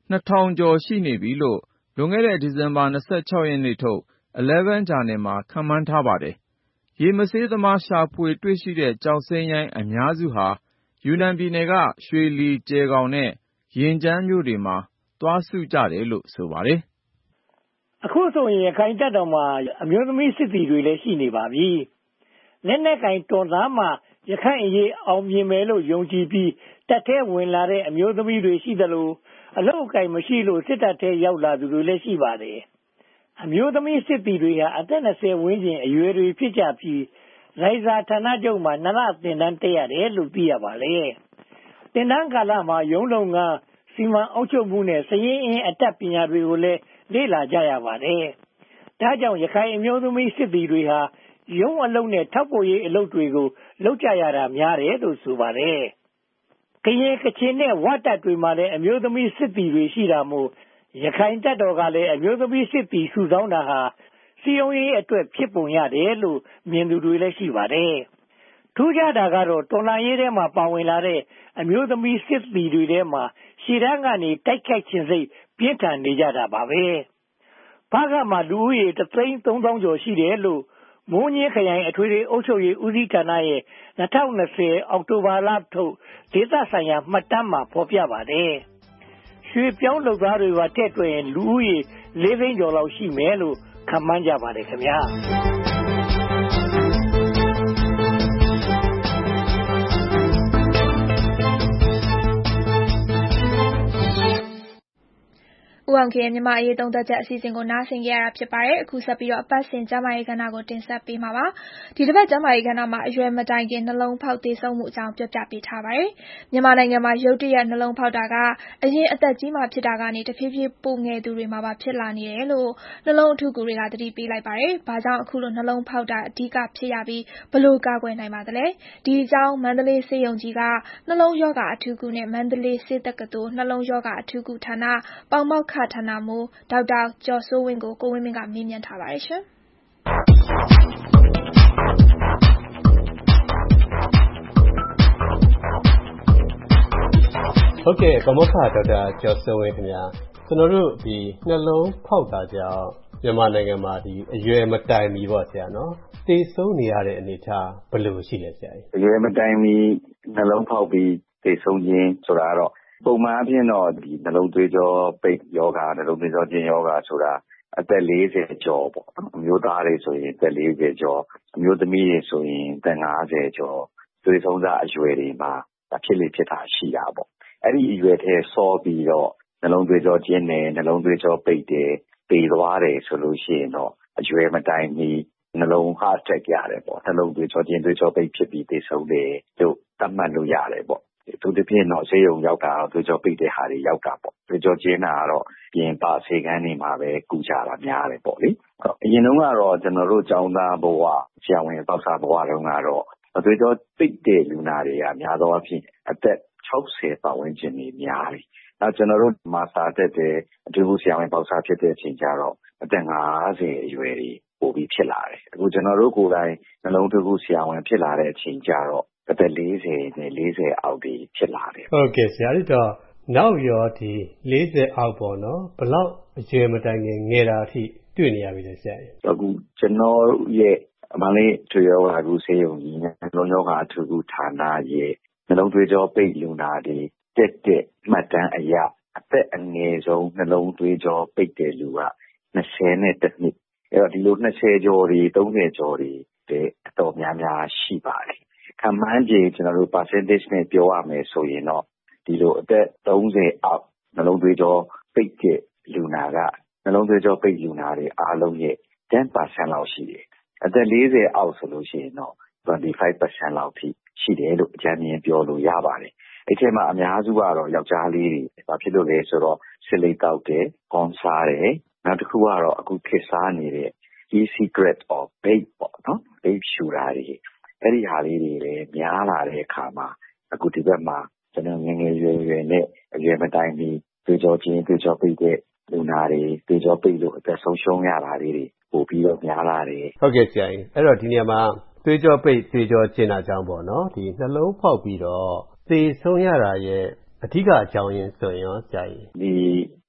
2000 ကျော်ရှိနေပြီလို့လွန်ခဲ့တဲ့ဒီဇင်ဘာ 26 ရက်နေ့ထုတ် Eleven Journal မှာခန့်မှန်းထားပါတယ်။ ရေမဆေးသမားရှာဖွေတွေ့ရှိတဲ့ကျောက်စိမ်းရိုင်းအများစုဟာယူနန်ပြည်နယ်ကရွှေလီ၊ကျယ်ဂေါင်နဲ့ရင်ကျန်းမြို့တွေမှာသွားစုကြတယ်လို့ဆိုပါတယ်။အခုဆိုရင်ရခိုင်တပ်တော်မှာအမျိုးသမီးစစ်သည်တွေလည်းရှိနေပါပြီ။လက်နက်ကင်တော်သားမှရခိုင်အရေးအောင်မြင်မယ်လို့ယုံကြည်ပြီးတပ်ထဲဝင်လာတဲ့အမျိုးသမီးတွေရှိသလိုအလုပ်အကိုင်မရှိလို့စစ်တပ်ထဲရောက်လာသူတွေလည်းရှိပါတယ်။အမျိုးသမီးစစ်သည်တွေဟာအသက်20ဝန်းကျင်အရွယ်တွေဖြစ်ကြပြီးလိုင်ဇာဌာနချုပ်မှာ2လသင်တန်းတက်ရတယ်လို့သိရပါတယ်။သင်တန်းကာလမှာရုံးလုပ်ငန်းစီမံအုပ်ချုပ်မှုနဲ့စည်ရင်းအင်းအတတ်ပညာတွေကိုလည်းလေ့လာကြရပါတယ်။ဒါကြောင့်ရခိုင်အမျိုးသမီးစစ်သည်တွေဟာရုံးအလုပ်နဲ့ထောက်ပို့ရေးအလုပ်တွေကိုလုပ်ကြရတာများတယ်လို့ဆိုပါတယ်။ကရင်ကချင်နဲ့ဝတပ်တွေမှာလည်းအမျိုးသမီးစစ်သည်တွေရှိတာမို့ရခိုင်တပ်တော်ကလည်းအမျိုးသမီးစစ်သည်စုဆောင်းတာဟာစီယုံရေးအတွက်ဖြစ်ပုံရတယ်လို့မြင်သူတွေလည်းရှိပါတယ်။ထူးခြားတာကတော့တော်လှန်ရေးထဲမှာပါဝင်လာတဲ့အမျိုးသမီးစစ်သည်တွေထဲမှာရှေ့တန်းကနေတိုက်ခိုက်ခြင်းစိတ်ပြင်းထန်နေကြတာပါပဲ။ဖားကတ်မှာလူဦးရေ 1,300,000 ကျော်ရှိတယ်လို့မိုးညင်းခရိုင်အထွေထွေအုပ်ချုပ်ရေးဦးစီးဌာနရဲ့2020အောက်တိုဘာလထုတ်ဒေသဆိုင်ရာမှတ်တမ်းမှာဖော်ပြပါတယ်။ရွှေပြောင်းလုပ်သားတွေပါထည့်တွက်ရင်လူဦးရေ4သိန်းကျော်လောက်ရှိမယ်လို့ခန့်မှန်းကြပါတယ်ခင်ဗျာ။ဦးအောင်ခင်ရဲ့မြန်မာအရေးသုံးသပ်ချက်အစီအစဉ်ကိုနားဆင်ကြရတာဖြစ်ပါတယ်။အခုဆက်ပြီးတော့အပတ်စဉ်ကျန်းမာရေးကဏ္ဍကိုတင်ဆက်ပေးမှာပါ။ဒီတစ်ပတ်ကျန်းမာရေးကဏ္ဍမှာအရွယ်မတိုင်ခင်နှလုံးဖောက်သေဆုံးမှုအကြောင်းပြောပြပေးထားပါတယ်။မြန်မာနိုင်ငံမှာရုတ်တရက်နှလုံးဖောက်တာကအရင်အသက်ကြီးမှဖြစ်တာကနေတဖြည်းဖြည်းပိုငယ်သူတွေမှာပါဖြစ်လာနေတယ်လို့နှလုံးအထူးကုတွေကသတိပေးလိုက်ပါတယ်။ဘာကြောင့်အခုလိုနှလုံးဖောက်တာအဓိကဖြစ်ရပြီးဘယ်လိုကာကွယ်နိုင်ပါသလဲ။ဒီအကြောင်းမန္တလေးဆေးရုံကြီးကနှလုံးရောဂါအထူးကုနဲ့မန္တလေးဆေးတက္ကသိုလ်နှလုံးရောဂါအထူးကုဌာနပေါင်မောက္ခဌာနမှူးဒေါက်တာကျော်စိုးဝင်းကိုကိုဝင်းမင်းကမေးမြန်းထားပါတယ်ရှင်။ဟုတ်ကဲ့ပေါင်မောက္ခဒေါက်တာကျော်စိုးဝင်းခင်ဗျာကျွန်တော်တို့ဒီနှလုံးဖောက်တာကြောင့်မြန်မာနိုင်ငံမှာဒီအရွယ်မတိုင်မီပေါ့ဆရာနော်သေဆုံးနေရတဲ့အနေအထားဘယ်လိုရှိလဲဆရာကြီးအရွယ်မတိုင်မီနှလုံးဖောက်ပြီးသေဆုံးခြင်းဆိုတာတော့ပုံမှန်အဖြစ်တော့ဒီနှလုံးသွေးကြောပိတ်ယောဂနှလုံးသွေးကြောကျဉ်ယောဂဆိုတာအသက်40ကျော်ပေါ့နော်အမျိုးသားတွေဆိုရင်အသက်40ကျော်အမျိုးသမီးတွေဆိုရင်အသက်50ကျော်သွေးဆုံးစားအရွယ်တွေမှာဖြစ်လေဖြစ်တာရှိတာပေါ့အဲ့ဒီအရွယ်ထဲစောပြီးတော့နှလုံးသွေးကြောကျဉ်တယ်နှလုံးသွေးကြောပိတ်တယ်သေသွားတယ်ဆိုလို့ရှိရင်တော့အရွယ်မတိုင်မီနှလုံး heart attack ရတယ်ပေါ့နှလုံးသွေးကြောကျဉ်သွေးကြောပိတ်ဖြစ်ပြီးသေဆုံးတယ်လို့သတ်မှတ်လို့ရတယ်ပေါ့သူတစ်ပြင်းတော့ဆေးရုံရောက်တာသွေးကြောပိတ်တဲ့ဟာတွေရောက်တာပေါ့သွေးကြောကျဉ်တာကတော့ပြင်ပဆေးကန်းတွေမှာပဲကုကြတာများတယ်ပေါ့လေအရင်တုန်းကတော့ကျွန်တော်တို့ကျောင်းသားဘဝဆရာဝန်ပေါက်စားဘဝတုန်းကတော့သွေးကြောပိတ်တဲ့လူနာတွေကများသောအားဖြင့်အသက်60ပတ်ဝန်းကျင်နေများတယ်နောက်ကျွန်တော်တို့မာစာတက်တဲ့အထူးဆရာဝန်ပေါက်စားဖြစ်တဲ့အချိန်ကျတော့အသက်50အရွယ်တွေပိုပြီးဖြစ်လာတယ်အခုကျွန်တော်တို့ကိုယ်တိုင်နှလုံးသွေးဆရာဝန်ဖြစ်လာတဲ့အချိန်ကျတော့အသက်40နဲ့40အောက်တွေဖြစ်လာတယ်ဟုတ်ကဲ့ဆရာကြီးတော့နောက်ရောဒီ40အောက်ပေါ့နော်ဘလောက်အရွယ်မတိုင်ခင်ငယ်တာအထိတွေ့နေရပြီလေဆရာကြီးအခုကျွန်တော်ရဲ့မန္တလေးထွေရောဂါကုဆေးရုံကြီးနဲ့နှလုံးရောဂါအထူးကုဌာနရဲ့နှလုံးသွေးကြောပိတ်လူနာတွေတက်တဲ့မှတ်တမ်းအရအသက်အငယ်ဆုံးနှလုံးသွေးကြောပိတ်တဲ့လူက20နဲ့တစ်နှစ်အဲ့တော့ဒီလို20ကျော်တွေ30ကျော်တွေအတော်များများရှိပါတယ်ခန့်မှန်းခြေကျွန်တော်တို့ percentage နဲ့ပြောရမယ်ဆိုရင်တော့ဒီလိုအသက်30အောက်နှလုံးသွေးကြောပိတ်တဲ့လူနာကနှလုံးသွေးကြောပိတ်လူနာတွေအားလုံးရဲ့ 10% လောက်ရှိတယ်အသက်40အောက်ဆိုလို့ရှိရင်တော့25% လောက်ထိရှိတယ်လို့အကြမ်းမြင်ပြောလို့ရပါတယ်အဲ့ဒီမှာအများစုကတော့ယောက်ျားလေးတွေဘာဖြစ်လို့လဲဆိုတော့စစ်လိပ်တောက်တယ်ကွန်စားတယ်နောက်တစ်ခုကတော့အခုခေတ်စားနေတဲ့ e-cigarette or vape ပေါ့နော် vape ရှူတာတွေအဲ့ဒီဟာလေးတွေလည်းများလာတဲ့အခါမှာအခုဒီဘက်မှာကျွန်တော်ငယ်ငယ်ရွယ်ရွယ်နဲ့အရွယ်မတိုင်မီသွေးကြောကျဉ်သွေးကြောပိတ်တဲ့လူနာတွေသွေးကြောပိတ်လို့အသက်ဆုံးရှုံးရတာလေးတွေပို့ပြီးတော့များလာတယ်ဟုတ်ကဲ့ဆရာကြီးအဲ့တော့ဒီနေရာမှာသွေးကြောပိတ်သွေးကြောကျဉ်တာကြောင့်ပေါ့နော်ဒီနှလုံးဖောက်ပြီးတော့သေဆုံးရတာရဲ့အဓိကအကြောင်းရင်းဆိုရင်ရောဆရာကြီးဒီ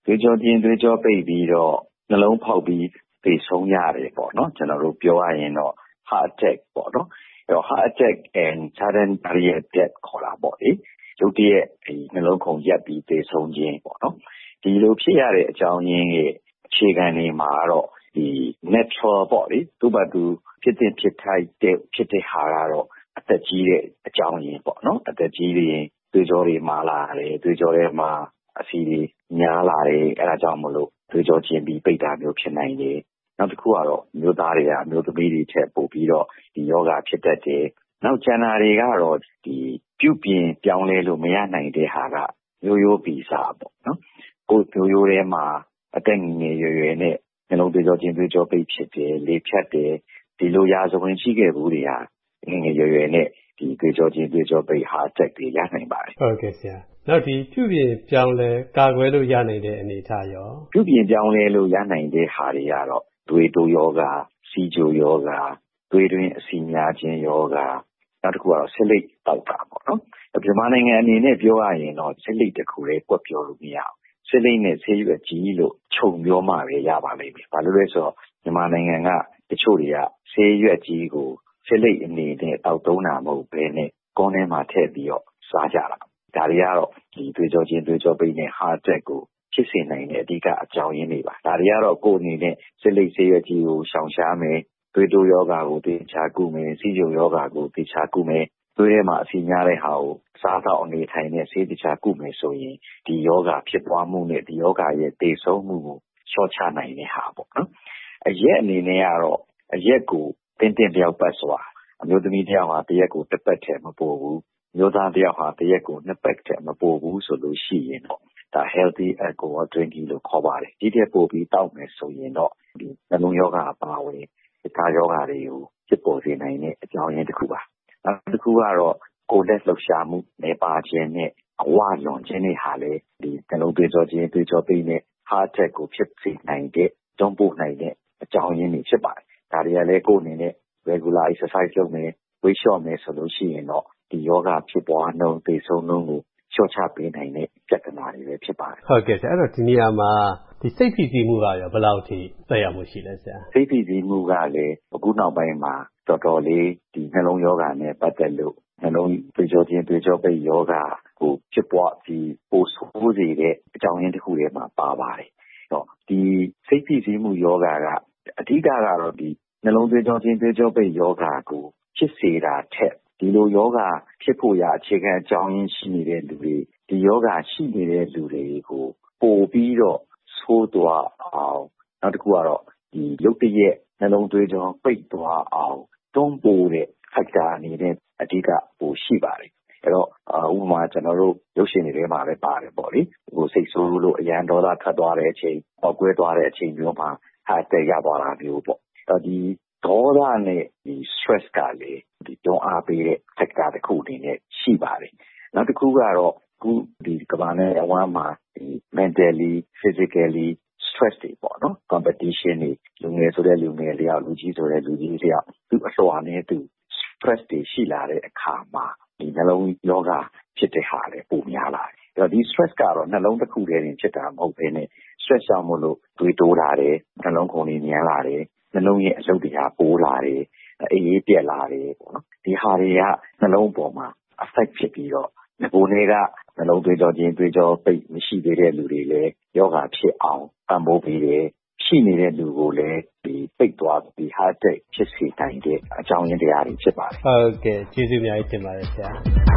သွေးကြောချင်းသွေးကြောပိတ်ပြီးတော့နှလုံးဖောက်ပြီးသေဆုံးရတယ်ပေါ့နော်ကျွန်တော်တို့ပြောရရင်တော့ heart attack ပေါ့နော်အဲ့တော့ heart attack and sudden cardiac death ခေါ်တာပေါ့လေရုတ်တရက်နှလုံးခုန်ရပ်ပြီးသေဆုံးခြင်းပေါ့နော်ဒီလိုဖြစ်ရတဲ့အကြောင်းရင်းရဲ့အခြေခံတွေမှာတော့ဒီ natural ပေါ့လေသူ့ဘာသူဖြစ်ထိုက်တဲ့ဖြစ်တဲ့ဟာကတော့အသက်ကြီးတဲ့အကြောင်းရင်းပေါ့နော်အသက်ကြီးရင်သွေးကြောတွေမာလာတယ်သွေးကြောထဲမှာအဆီတွေများလာတယ်အဲ့ဒါကြောင့်မလို့သွေးကြောကျဉ်ပြီးပိတ်တာမျိုးဖြစ်နိုင်တယ်နောက်တစ်ခုကတော့မျိုးသားတွေကအမျိုးသမီးတွေထက်ပိုပြီးတော့ဒီယောဂဖြစ်တတ်တယ်နောက်ကျန်တာတွေကတော့ဒီပြုပြင်ပြောင်းလဲလို့မရနိုင်တဲ့ဟာကမျိုးရိုးဗီဇပေါ့နော်ကိုယ်မျိုးရိုးထဲမှာအသက်ငယ်ရွယ်နဲ့နှလုံးသွေးကြောကျဉ်သွေးကြောပိတ်ဖြစ်တယ်လေဖြတ်တယ်ဒီလိုရာဇဝင်ရှိခဲ့ဘူးတွေဟာငယ်ရွယ်နဲ့ဒီသွေးကြောကျဉ်သွေးကြောပိတ် heart attack တွေရနိုင်ပါတယ်ဟုတ်ကဲ့ဆရာနောက်ဒီပြုပြင်ပြောင်းလဲကာကွယ်လို့ရနိုင်တဲ့အနေအထားရောပြုပြင်ပြောင်းလဲလို့ရနိုင်တဲ့ဟာတွေကတော့သွေးတိုးယောဂစီးကျိုယောဂသွေးတွင်းအဆီများခြင်းယောဂနောက်တစ်ခုကတော့ဆစ်လိပ်တောက်တာပေါ့နော်မြန်မာနိုင်ငံအနေနဲ့ပြောရရင်တော့ဆစ်လိပ်တစ်ခုလေးကွက်ပြောလို့မရအောင်ဆစ်လိပ်နဲ့ဆေးရွက်ကြီးလို့ခြုံပြောမှပဲရပါလိမ့်မယ်ဘာလို့လဲဆိုတော့မြန်မာနိုင်ငံကတချို့တွေကဆေးရွက်ကြီးကိုဆစ်လိပ်အနေနဲ့တောက်သုံးတာမဟုတ်ဘဲနဲ့ကွန်းထဲမှာထည့်ပြီးတော့စားကြတာဒါတွေကတော့ဒီသွေးကြောချင်းသွေးကြောပိတ်နဲ့ heart attack ကိုဖြစ်စေနိုင်တဲ့အဓိကအကြောင်းရင်းတွေပါဒါတွေကတော့ကိုယ်အနေနဲ့ဆစ်လိပ်ဆေးရွက်ကြီးကိုရှောင်ရှားမယ်သွေးတိုးယောဂကိုသေချာကုမယ်စီးကျုံယောဂကိုသေချာကုမယ်သွေးထဲမှာအဆီများတဲ့ဟာကိုစားတော့အနေထိုင်နဲ့ဆေးသေချာကုမယ်ဆိုရင်ဒီယောဂဖြစ်သွားမှုနဲ့ဒီယောဂရဲ့သေဆုံးမှုကိုလျှော့ချနိုင်တဲ့ဟာပေါ့နော်အရက်အနေနဲ့ကတော့အရက်ကိုတင်းလျောက်ပတ်စွာအမျိုးသမီးတစ်ယောက်ဟာတစ်ရက်ကိုတစ်ပတ်ထက်မပိုဘူးမျိုးသားတစ်ယောက်ဟာတစ်ရက်ကိုနှစ်ပတ်ထက်မပိုဘူးဆိုလို့ရှိရင်တော့ဒါ healthy alcohol drinking လို့ခေါ်ပါတယ်ဒီထက်ပိုပြီးတောက်မယ်ဆိုရင်တော့ဒီနှလုံးယောဂအပါအဝင်တခြားယောဂတွေကိုဖြစ်ပေါ်စေနိုင်တဲ့အကြောင်းရင်းတစ်ခုပါနောက်တစ်ခုကတော့ကိုယ်လက်လှုပ်ရှားမှုနေပါခြင်းနဲ့အဝလွန်ခြင်းတွေဟာလေဒီနှလုံးသွေးကြောခြင်းသွေးကြောပိတ်နဲ့ heart attack ကိုဖြစ်စေနိုင်တဲ့တွန်းပို့နိုင်တဲ့အကြောင်းရင်းတွေဖြစ်ပါတယ်ဒါတွေကလည်းကိုယ်အနေနဲ့ regular exercise လုပ်မယ် weight လျှော့မယ်ဆိုလို့ရှိရင်တော့ဒီယောဂဖြစ်ပွားနှုန်းသေဆုံးနှုန်းကိုလျှော့ချပေးနိုင်တဲ့ပြဿနာတွေပဲဖြစ်ပါတယ်ဟုတ်ကဲ့ဆရာအဲ့တော့ဒီနေရာမှာဒီစိတ်ဖိစီးမှုကရောဘယ်လောက်ထိသက်ရောက်မှုရှိလဲဆရာစိတ်ဖိစီးမှုကလည်းအခုနောက်ပိုင်းမှာတော်တော်လေးဒီနှလုံးယောဂနဲ့ပတ်သက်လို့နှလုံးသွေးကြောချင်းသွေးကြောပိတ်ယောဂကိုဖြစ်ပွားပြီးပိုဆိုးစေတဲ့အကြောင်းရင်းတစ်ခုထဲမှာပါပါတယ်တော့ဒီစိတ်ဖိစီးမှုယောဂကအဓိကကတော့ဒီနှလုံးသွေးကြောချင်းသွေးကြောပိတ်ယောဂကိုဖြစ်စေတာထက်ဒီလိုယောဂဖြစ်ဖို့ရအခြေခံအကြောင်းရင်းရှိနေတဲ့လူတွေဒီယောဂရှိနေတဲ့လူတွေကိုပိုပြီးတော့ဆိုးသွားအောင်နောက်တစ်ခုကတော့ဒီရုပ်တရက်နှလုံးသွေးကြောပိတ်သွားအောင်တွန်းပို့တဲ့ factor အနေနဲ့အဓိကပိုရှိပါတယ်အဲ့တော့ဥပမာကျွန်တော်တို့ရုပ်ရှင်တွေထဲမှာလည်းပါတယ်ပေါ့လေဟိုစိတ်ဆိုးလို့အရန်ဒေါသထွက်သွားတဲ့အချိန်ပောက်ကွဲသွားတဲ့အချိန်မျိုးမှာ heart attack ရသွားတာမျိုးပေါ့ဒီဒေါသနဲ့ဒီ stress ကလည်းဒီတွန်းအားပေးတဲ့ factor တစ်ခုအနေနဲ့ရှိပါတယ်နောက်တစ်ခုကတော့ခုဒီကမ္ဘာနဲ့အဝမ်းမှာဒီ mentally physically stress တွေပေါ့နော် competition တွေလူငယ်ဆိုတဲ့လူငယ်လျောက်လူကြီးဆိုတဲ့လူကြီးလျောက်သူအလွှာနဲ့သူ stress တွေရှိလာတဲ့အခါမှာဒီနှလုံးယောဂဖြစ်တဲ့ဟာလည်းပိုများလာတယ်အဲ့တော့ဒီ stress ကတော့နှလုံးတစ်ခုတည်းတင်ဖြစ်တာမဟုတ်ဘဲနဲ့ stress ကြောင့်မို့လို့တွေးတိုးလာတယ်နှလုံးခုန်တွေညံလာတယ်နှလုံးရဲ့အလုပ်တရားပိုးလာတယ်အေးအေးပြက်လာတယ်ပေါ့နော်ဒီဟာတွေကနှလုံးပေါ်မှာ affect ဖြစ်ပြီးတော့ဒီကိုယ်တွေကနှလုံးသွေးကြောချင်းသွေးကြောပိတ်မရှိသေးတဲ့လူတွေလည်းယောဂဖြစ်အောင်ပံ့ပိုးပေးတယ်ရှိနေတဲ့လူကိုလည်းဒီပိတ်သွားဒီ heart attack ဖြစ်စေနိုင်တဲ့အကြောင်းရင်းတရားတွေဖြစ်ပါတယ်ဟုတ်ကဲ့ကျေးဇူးအများကြီးတင်ပါတယ်ဆရာ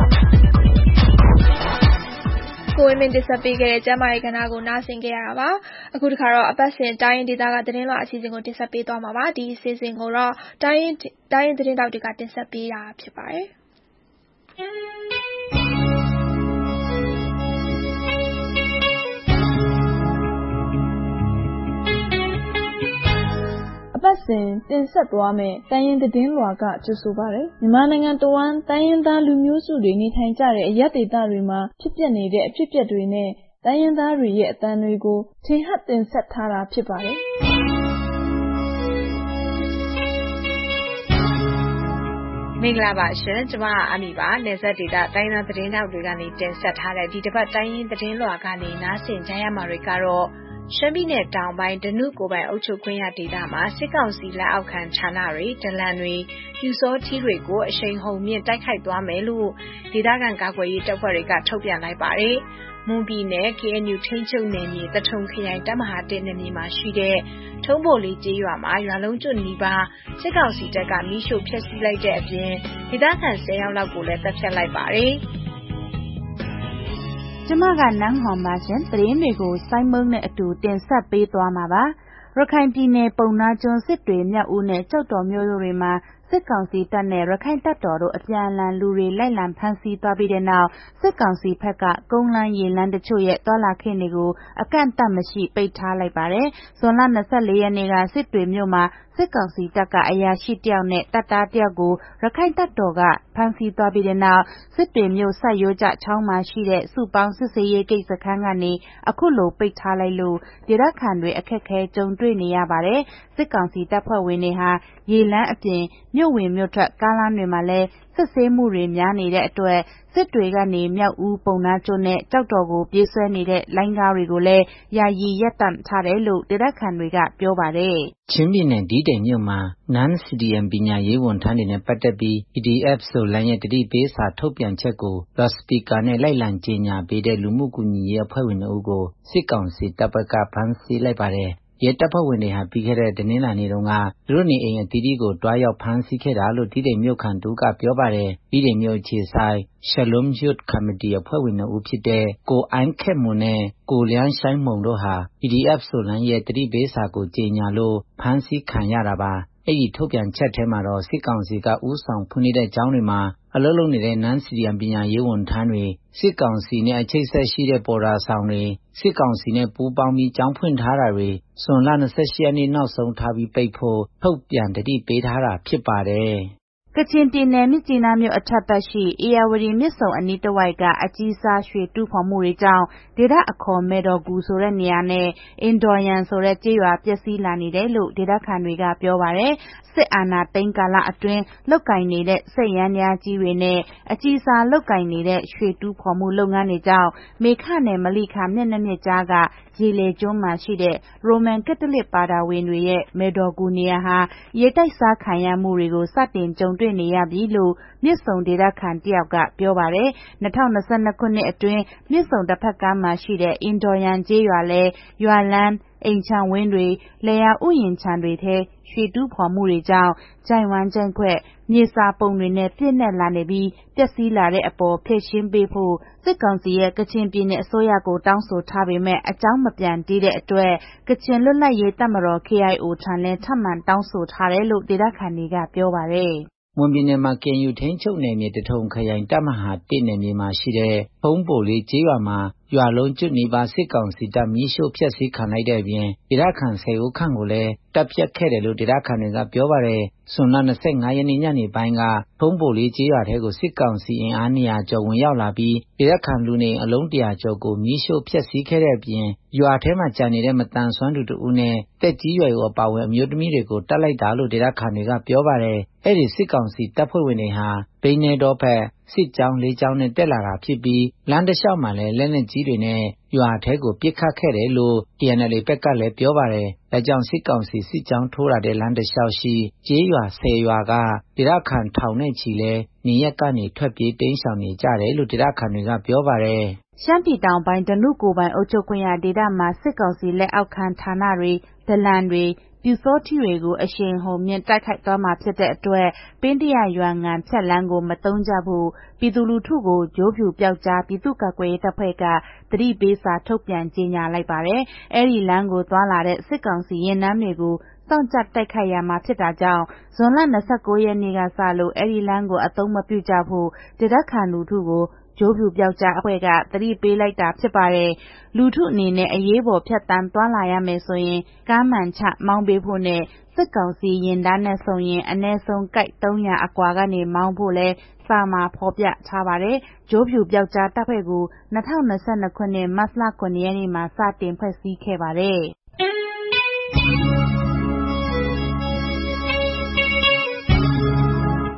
ကိုဝင်းမင်းတင်ဆက်ပေးခဲ့တဲ့ကျမ်းမာရေးကဏ္ဍကိုနားဆင်ခဲ့ရတာပါအခုတစ်ခါတော့အပတ်စဉ်တိုင်းရင်းဒေသကသတင်းလွှာအစီအစဉ်ကိုတင်ဆက်ပေးသွားမှာပါဒီအစီအစဉ်ကိုတော့တိုင်းရင်းသတင်းတောက်တွေကတင်ဆက်ပေးတာဖြစ်ပါတယ်အပတ်စဉ်တင်ဆက်သွားမယ့်တိုင်းရင်းသတင်းလွှာကကြိုဆိုပါရယ်မြန်မာနိုင်ငံတဝန်းတိုင်းရင်းသားလူမျိုးစုတွေနေထိုင်ကြတဲ့အရပ်ဒေသတွေမှာဖြစ်ပျက်နေတဲ့အဖြစ်အပျက်တွေနဲ့တိုင်းရင်းသားတွေရဲ့အသံတွေကိုထင်ဟပ်တင်ဆက်ထားတာဖြစ်ပါတယ်မင်္ဂလာပါရှင်ကျမအမီပါနယ်စပ်ဒေသတိုင်းသားသတင်းတောက်တွေကနေတင်ဆက်ထားတဲ့ဒီတစ်ပတ်တိုင်းရင်းသတင်းလွှာကနေနားဆင်ကြရမှာတွေကတော့ရှမ်းပြည်နယ်တောင်ပိုင်းဒနုကိုယ်ပိုင်အုပ်ချုပ်ခွင့်ရဒေသမှာစစ်ကောင်စီလက်အောက်ခံဌာနတွေဒလန်တွေပြူစောထီးတွေကိုအရှိန်ဟုန်မြင့်တိုက်ခိုက်သွားမယ်လို့ဒေသခံကာကွယ်ရေးတပ်ဖွဲ့တွေကထုတ်ပြန်လိုက်ပါတယ်။မွန်ပြည်နယ် KNU ထိန်းချုပ်နယ်မြေတထုံခရိုင်တပ်မဟာ1နယ်မြေမှာရှိတဲ့ထုံးဘိုလေးကျေးရွာမှာရွာလုံးကျွတ်နီးပါးစစ်ကောင်စီတပ်ကမီးရှို့ဖျက်ဆီးလိုက်တဲ့အပြင်ဒေသခံ10ယောက်လောက်ကိုလည်းတပ်ဖြတ်လိုက်ပါတယ်။ကျမကနန်းဟွန်ပါရှင်သတင်းတွေကိုစိုင်းမုံနဲ့အတူတင်ဆက်ပေးသွားမှာပါ။ရခိုင်ပြည်နယ်ပုံနာကျွန်းစစ်တွေမြောက်ဦးနဲ့ကြောက်တော်မြို့တွေမှာစစ်ကောင်စီတပ်နဲ့ရခိုင်တပ်တော်တို့အပြန်အလှန်လူတွေလိုက်လံဖမ်းဆီးသွားပြီးတဲ့နောက်စစ်ကောင်စီဘက်ကကုန်းလန်းရေလန်းတချို့ရဲ့တွာလာခင်းတွေကိုအကန့်အသတ်မရှိပိတ်ထားလိုက်ပါတယ်။ဇွန်လ24ရက်နေ့ကစစ်တွေမြို့မှာစစ်ကောင်စီတပ်ကအရာရှိတယောက်နဲ့တပ်သားတယောက်ကိုရခိုင်တပ်တော်ကဖမ်းဆီးသွားပြီးတဲ့နောက်စစ်တွေမြို့ဆက်ရိုးကျချောင်းမှာရှိတဲ့စုပေါင်းစစ်ဆေးရေးဂိတ်စခန်းကနေအခုလိုပိတ်ထားလိုက်လို့ဒေသခံတွေအခက်အခဲကြုံတွေ့နေရပါတယ်။စစ်ကောင်စီတပ်ဖွဲ့ဝင်တွေဟာရေလန်းအပြင်မြို့ဝင်မြို့ထွက်ကားလမ်းတွေမှာလည်းစစ်ဆေးမှုတွေများနေတဲ့အတွက်စစ်တွေကနေမြောက်ဦးပုံနာကျွန်းနဲ့ကြောက်တော်ကိုပြေးဆွဲနေတဲ့လိုင်းကားတွေကိုလည်းယာယီရပ်တန့်ထားတယ်လို့ဒေသခံတွေကပြောပါတယ်။ချင်းပြည်နယ်ဒီတိမ်မြို့မှာ Non-CDM ပညာရေးဝန်ထမ်းတွေနဲ့ပတ်သက်ပြီး PDF ဆိုလမ်းရဲ့တတိပေးစာထုတ်ပြန်ချက်ကိုလော့စပီကာနဲ့လိုက်လံကြေညာပေးတဲ့လူမှုကူညီရေးအဖွဲ့ဝင်တို့ကိုစစ်ကောင်စီတပ်ကဖမ်းဆီးလိုက်ပါတယ်။ရဲတပ်ဖွဲ့ဝင်တွေဟာပြီးခဲ့တဲ့တနင်္လာနေ့တုန်းကသူတို့နေအိမ်အသီးသီးကိုတွားရောက်ဖမ်းဆီးခဲ့တာလို့ဒီတိမ်မြို့ခံတူကပြောပါတယ်။ဒီတိမ်မြို့ခြေဆိုင် Shalom Youth Committee အဖွဲ့ဝင်တို့ဖြစ်တဲ့ကိုအိုင်းခက်မွန်နဲ့ကိုလျန်းဆိုင်မုံတို့ဟာ PDF ဆိုလမ်းရဲ့တတိပေးစာကိုကြေညာလို့ဖမ်းဆီးခံရတာပါ။အဲ့ဒီထုတ်ပြန်ချက်ထဲမှာတော့စစ်ကောင်စီကဥဆောင်ဖွင့်နေတဲ့ကျောင်းတွေမှာအလုပ်လုပ်နေတဲ့ Non-CDM ပညာရေးဝန်ထမ်းတွေစစ်ကောင်စီနဲ့အချိတ်ဆက်ရှိတဲ့ပေါ်တာဆောင်တွေစစ်ကောင်စီနဲ့ပူးပေါင်းပြီးကျောင်းဖွင့်ထားတာတွေဇွန်လ28ရက်နေ့နောက်ဆုံးထားပြီးပိတ်ဖို့ထုတ်ပြန်တတိပေးထားတာဖြစ်ပါတယ်။ကချင်ပြည်နယ်မြစ်ကြီးနားမြို့အထက်ဘက်ရှိအေယာဝတီမြစ်ဆုံအနီးတစ်ဝိုက်ကအကြီးစားရွှေတူးဖော်မှုတွေကြောင့်ဒေသအခေါ်မဲတော်ကူဆိုတဲ့နေရာနဲ့အင်ဒေါ်ယန်ဆိုတဲ့ကျေးရွာပျက်စီးလာနေတယ်လို့ဒေသခံတွေကပြောပါတယ်။စစ်အာဏာသိမ်းကာလအတွင်းလုတ်ကင်နေတဲ့စိတ်ရမ်းများကြီးတွေနဲ့အကြီးစားလုတ်ကင်နေတဲ့ရွှေတူးဖော်မှုလုပ်ငန်းတွေကြောင့်မေခနဲ့မလိခမျက်နှာမြစ်ကြားကရေလေကျွန်းမှာရှိတဲ့ရိုမန်ကက်သလစ်ဘာသာဝင်တွေရဲ့မဲတော်ကူနေရာဟာရေတိုက်စားခံရမှုတွေကိုစတင်ကြုံတွေ့နေရပြီလို့မြစ်ဆုံဒေသခံတယောက်ကပြောပါတယ်။2022ခုနှစ်အတွင်းမြစ်ဆုံတစ်ဖက်ကမ်းမှာရှိတဲ့အင်ဒေါ်ယန်ကျေးရွာလဲရွာလန်းအိမ်ချမ်းဝင်းတွေလယ်ယာဥယျာဉ်ခြံတွေထဲရွှေတူးဖော်မှုတွေကြောင့်ကြိုင်ဝမ်းကြိုင်ခွက်မြေစာပုံတွေနဲ့ပြည့်နှက်လာနေပြီးပျက်စီးလာတဲ့အပေါ်ဖြည့်ရှင်းပေးဖို့စစ်ကောင်စီရဲ့ကချင်ပြည်နယ်အစိုးရကိုတောင်းဆိုထားပေမဲ့အကြောင်းမပြန်သေးတဲ့အတွက်ကချင်လွတ်လပ်ရေးတပ်မတော် KIO ထံလည်းထပ်မံတောင်းဆိုထားတယ်လို့ဒေသခံတွေကပြောပါတယ်။မွန်ပြည်နယ်မှာ KNU ထိန်းချုပ်နယ်မြေတထုံခရိုင်တပ်မဟာ1နယ်မြေမှာရှိတဲ့ထုံးဘိုလေးကျေးရွာမှာရွာလုံးကျွတ်နေပါစစ်ကောင်စီတပ်မီးရှို့ဖျက်ဆီးခံလိုက်တဲ့အပြင်ဒေသခံ10ဦးခန့်ကိုလည်းတပ်ဖြတ်ခဲ့တယ်လို့ဒေသခံတွေကပြောပါတယ်။ဇွန်လ25ရက်နေ့ညနေပိုင်းကထုံးဘိုလေးကျေးရွာထဲကိုစစ်ကောင်စီအင်အား200ကျော်ဝင်ရောက်လာပြီးဒေသခံလူနေအလုံး100ကျော်ကိုမီးရှို့ဖျက်ဆီးခဲ့တဲ့အပြင်ရွာထဲမှာကြာနေတဲ့မတန်ဆွမ်းသူတို့နဲ့တက်ကြီးရွယ်ကိုအပါဝင်အမျိုးသမီးတွေကိုတတ်လိုက်တာလို့ဒေသခံတွေကပြောပါတယ်။အဲ့ဒီစစ်ကောင်စီတပ်ဖွဲ့ဝင်တွေဟာဘိန်းနေတော့ဖက်စစ်ကြောင်းလေးကြောင်းနဲ့တက်လာတာဖြစ်ပြီးလမ်းတစ်လျှောက်မှာလည်းလက်နက်ကြီးတွေနဲ့ရွာထဲကိုပစ်ခတ်ခဲ့တယ်လို့ TNL ဘက်ကလည်းပြောပါတယ်။ဒါကြောင့်စစ်ကောင်စီစစ်ကြောင်းထိုးလာတဲ့လမ်းတစ်လျှောက်ရှိကျေးရွာ10ရွာကဒေသခံထောင်နဲ့ချီလဲနေရက်ကနေထွက်ပြေးတိမ်းရှောင်နေကြတယ်လို့ဒေသခံတွေကပြောပါတယ်။ရှမ်းပြည်တောင်ပိုင်းဒနုကိုယ်ပိုင်အုပ်ချုပ်ခွင့်ရဒေသမှာစစ်ကောင်စီလက်အောက်ခံဌာနတွေဒလန်တွေပြူစောထီတွေကိုအရှိန်ဟုန်မြင့်တိုက်ခိုက်သွားမှာဖြစ်တဲ့အတွက်ပင်းတရရွာငံဖြတ်လန်းကိုမတုံးကြဘူးပြည်သူလူထုကိုဂျိုးဖြူပျောက်ကြားပြည်သူ့ကာကွယ်ရေးတပ်ဖွဲ့ကသတိပေးစာထုတ်ပြန်ကြေညာလိုက်ပါတယ်။အဲဒီလမ်းကိုသွားလာတဲ့စစ်ကောင်စီရင်နှန်းတွေကိုစောင့်ကြပ်တိုက်ခိုက်ရမှာဖြစ်တာကြောင့်ဇွန်လ29ရက်နေ့ကစလို့အဲဒီလမ်းကိုအသုံးမပြုကြဖို့ဒေသခံလူထုကိုဂျိုးဖြူပျောက်ကြားအဖွဲ့ကသတိပေးလိုက်တာဖြစ်ပါတယ်။လူထုအနေနဲ့အရေးပေါ်ဖြတ်တန်းသွားလာရမယ်ဆိုရင်ကားမှန်ချမောင်းပေးဖို့နဲ့စစ်ကောင်စီရင်သားနဲ့ဆုံရင်အနည်းဆုံးကိုက်300အကွာကနေမောင်းဖို့လဲစာမှာဖော်ပြထားပါတယ်။ဂျိုးဖြူပျောက်ကြားတပ်ဖွဲ့ကို2022ခုနှစ်မတ်လ9ရက်နေ့မှာစတင်ဖွဲ့စည်းခဲ့ပါတယ်။အခု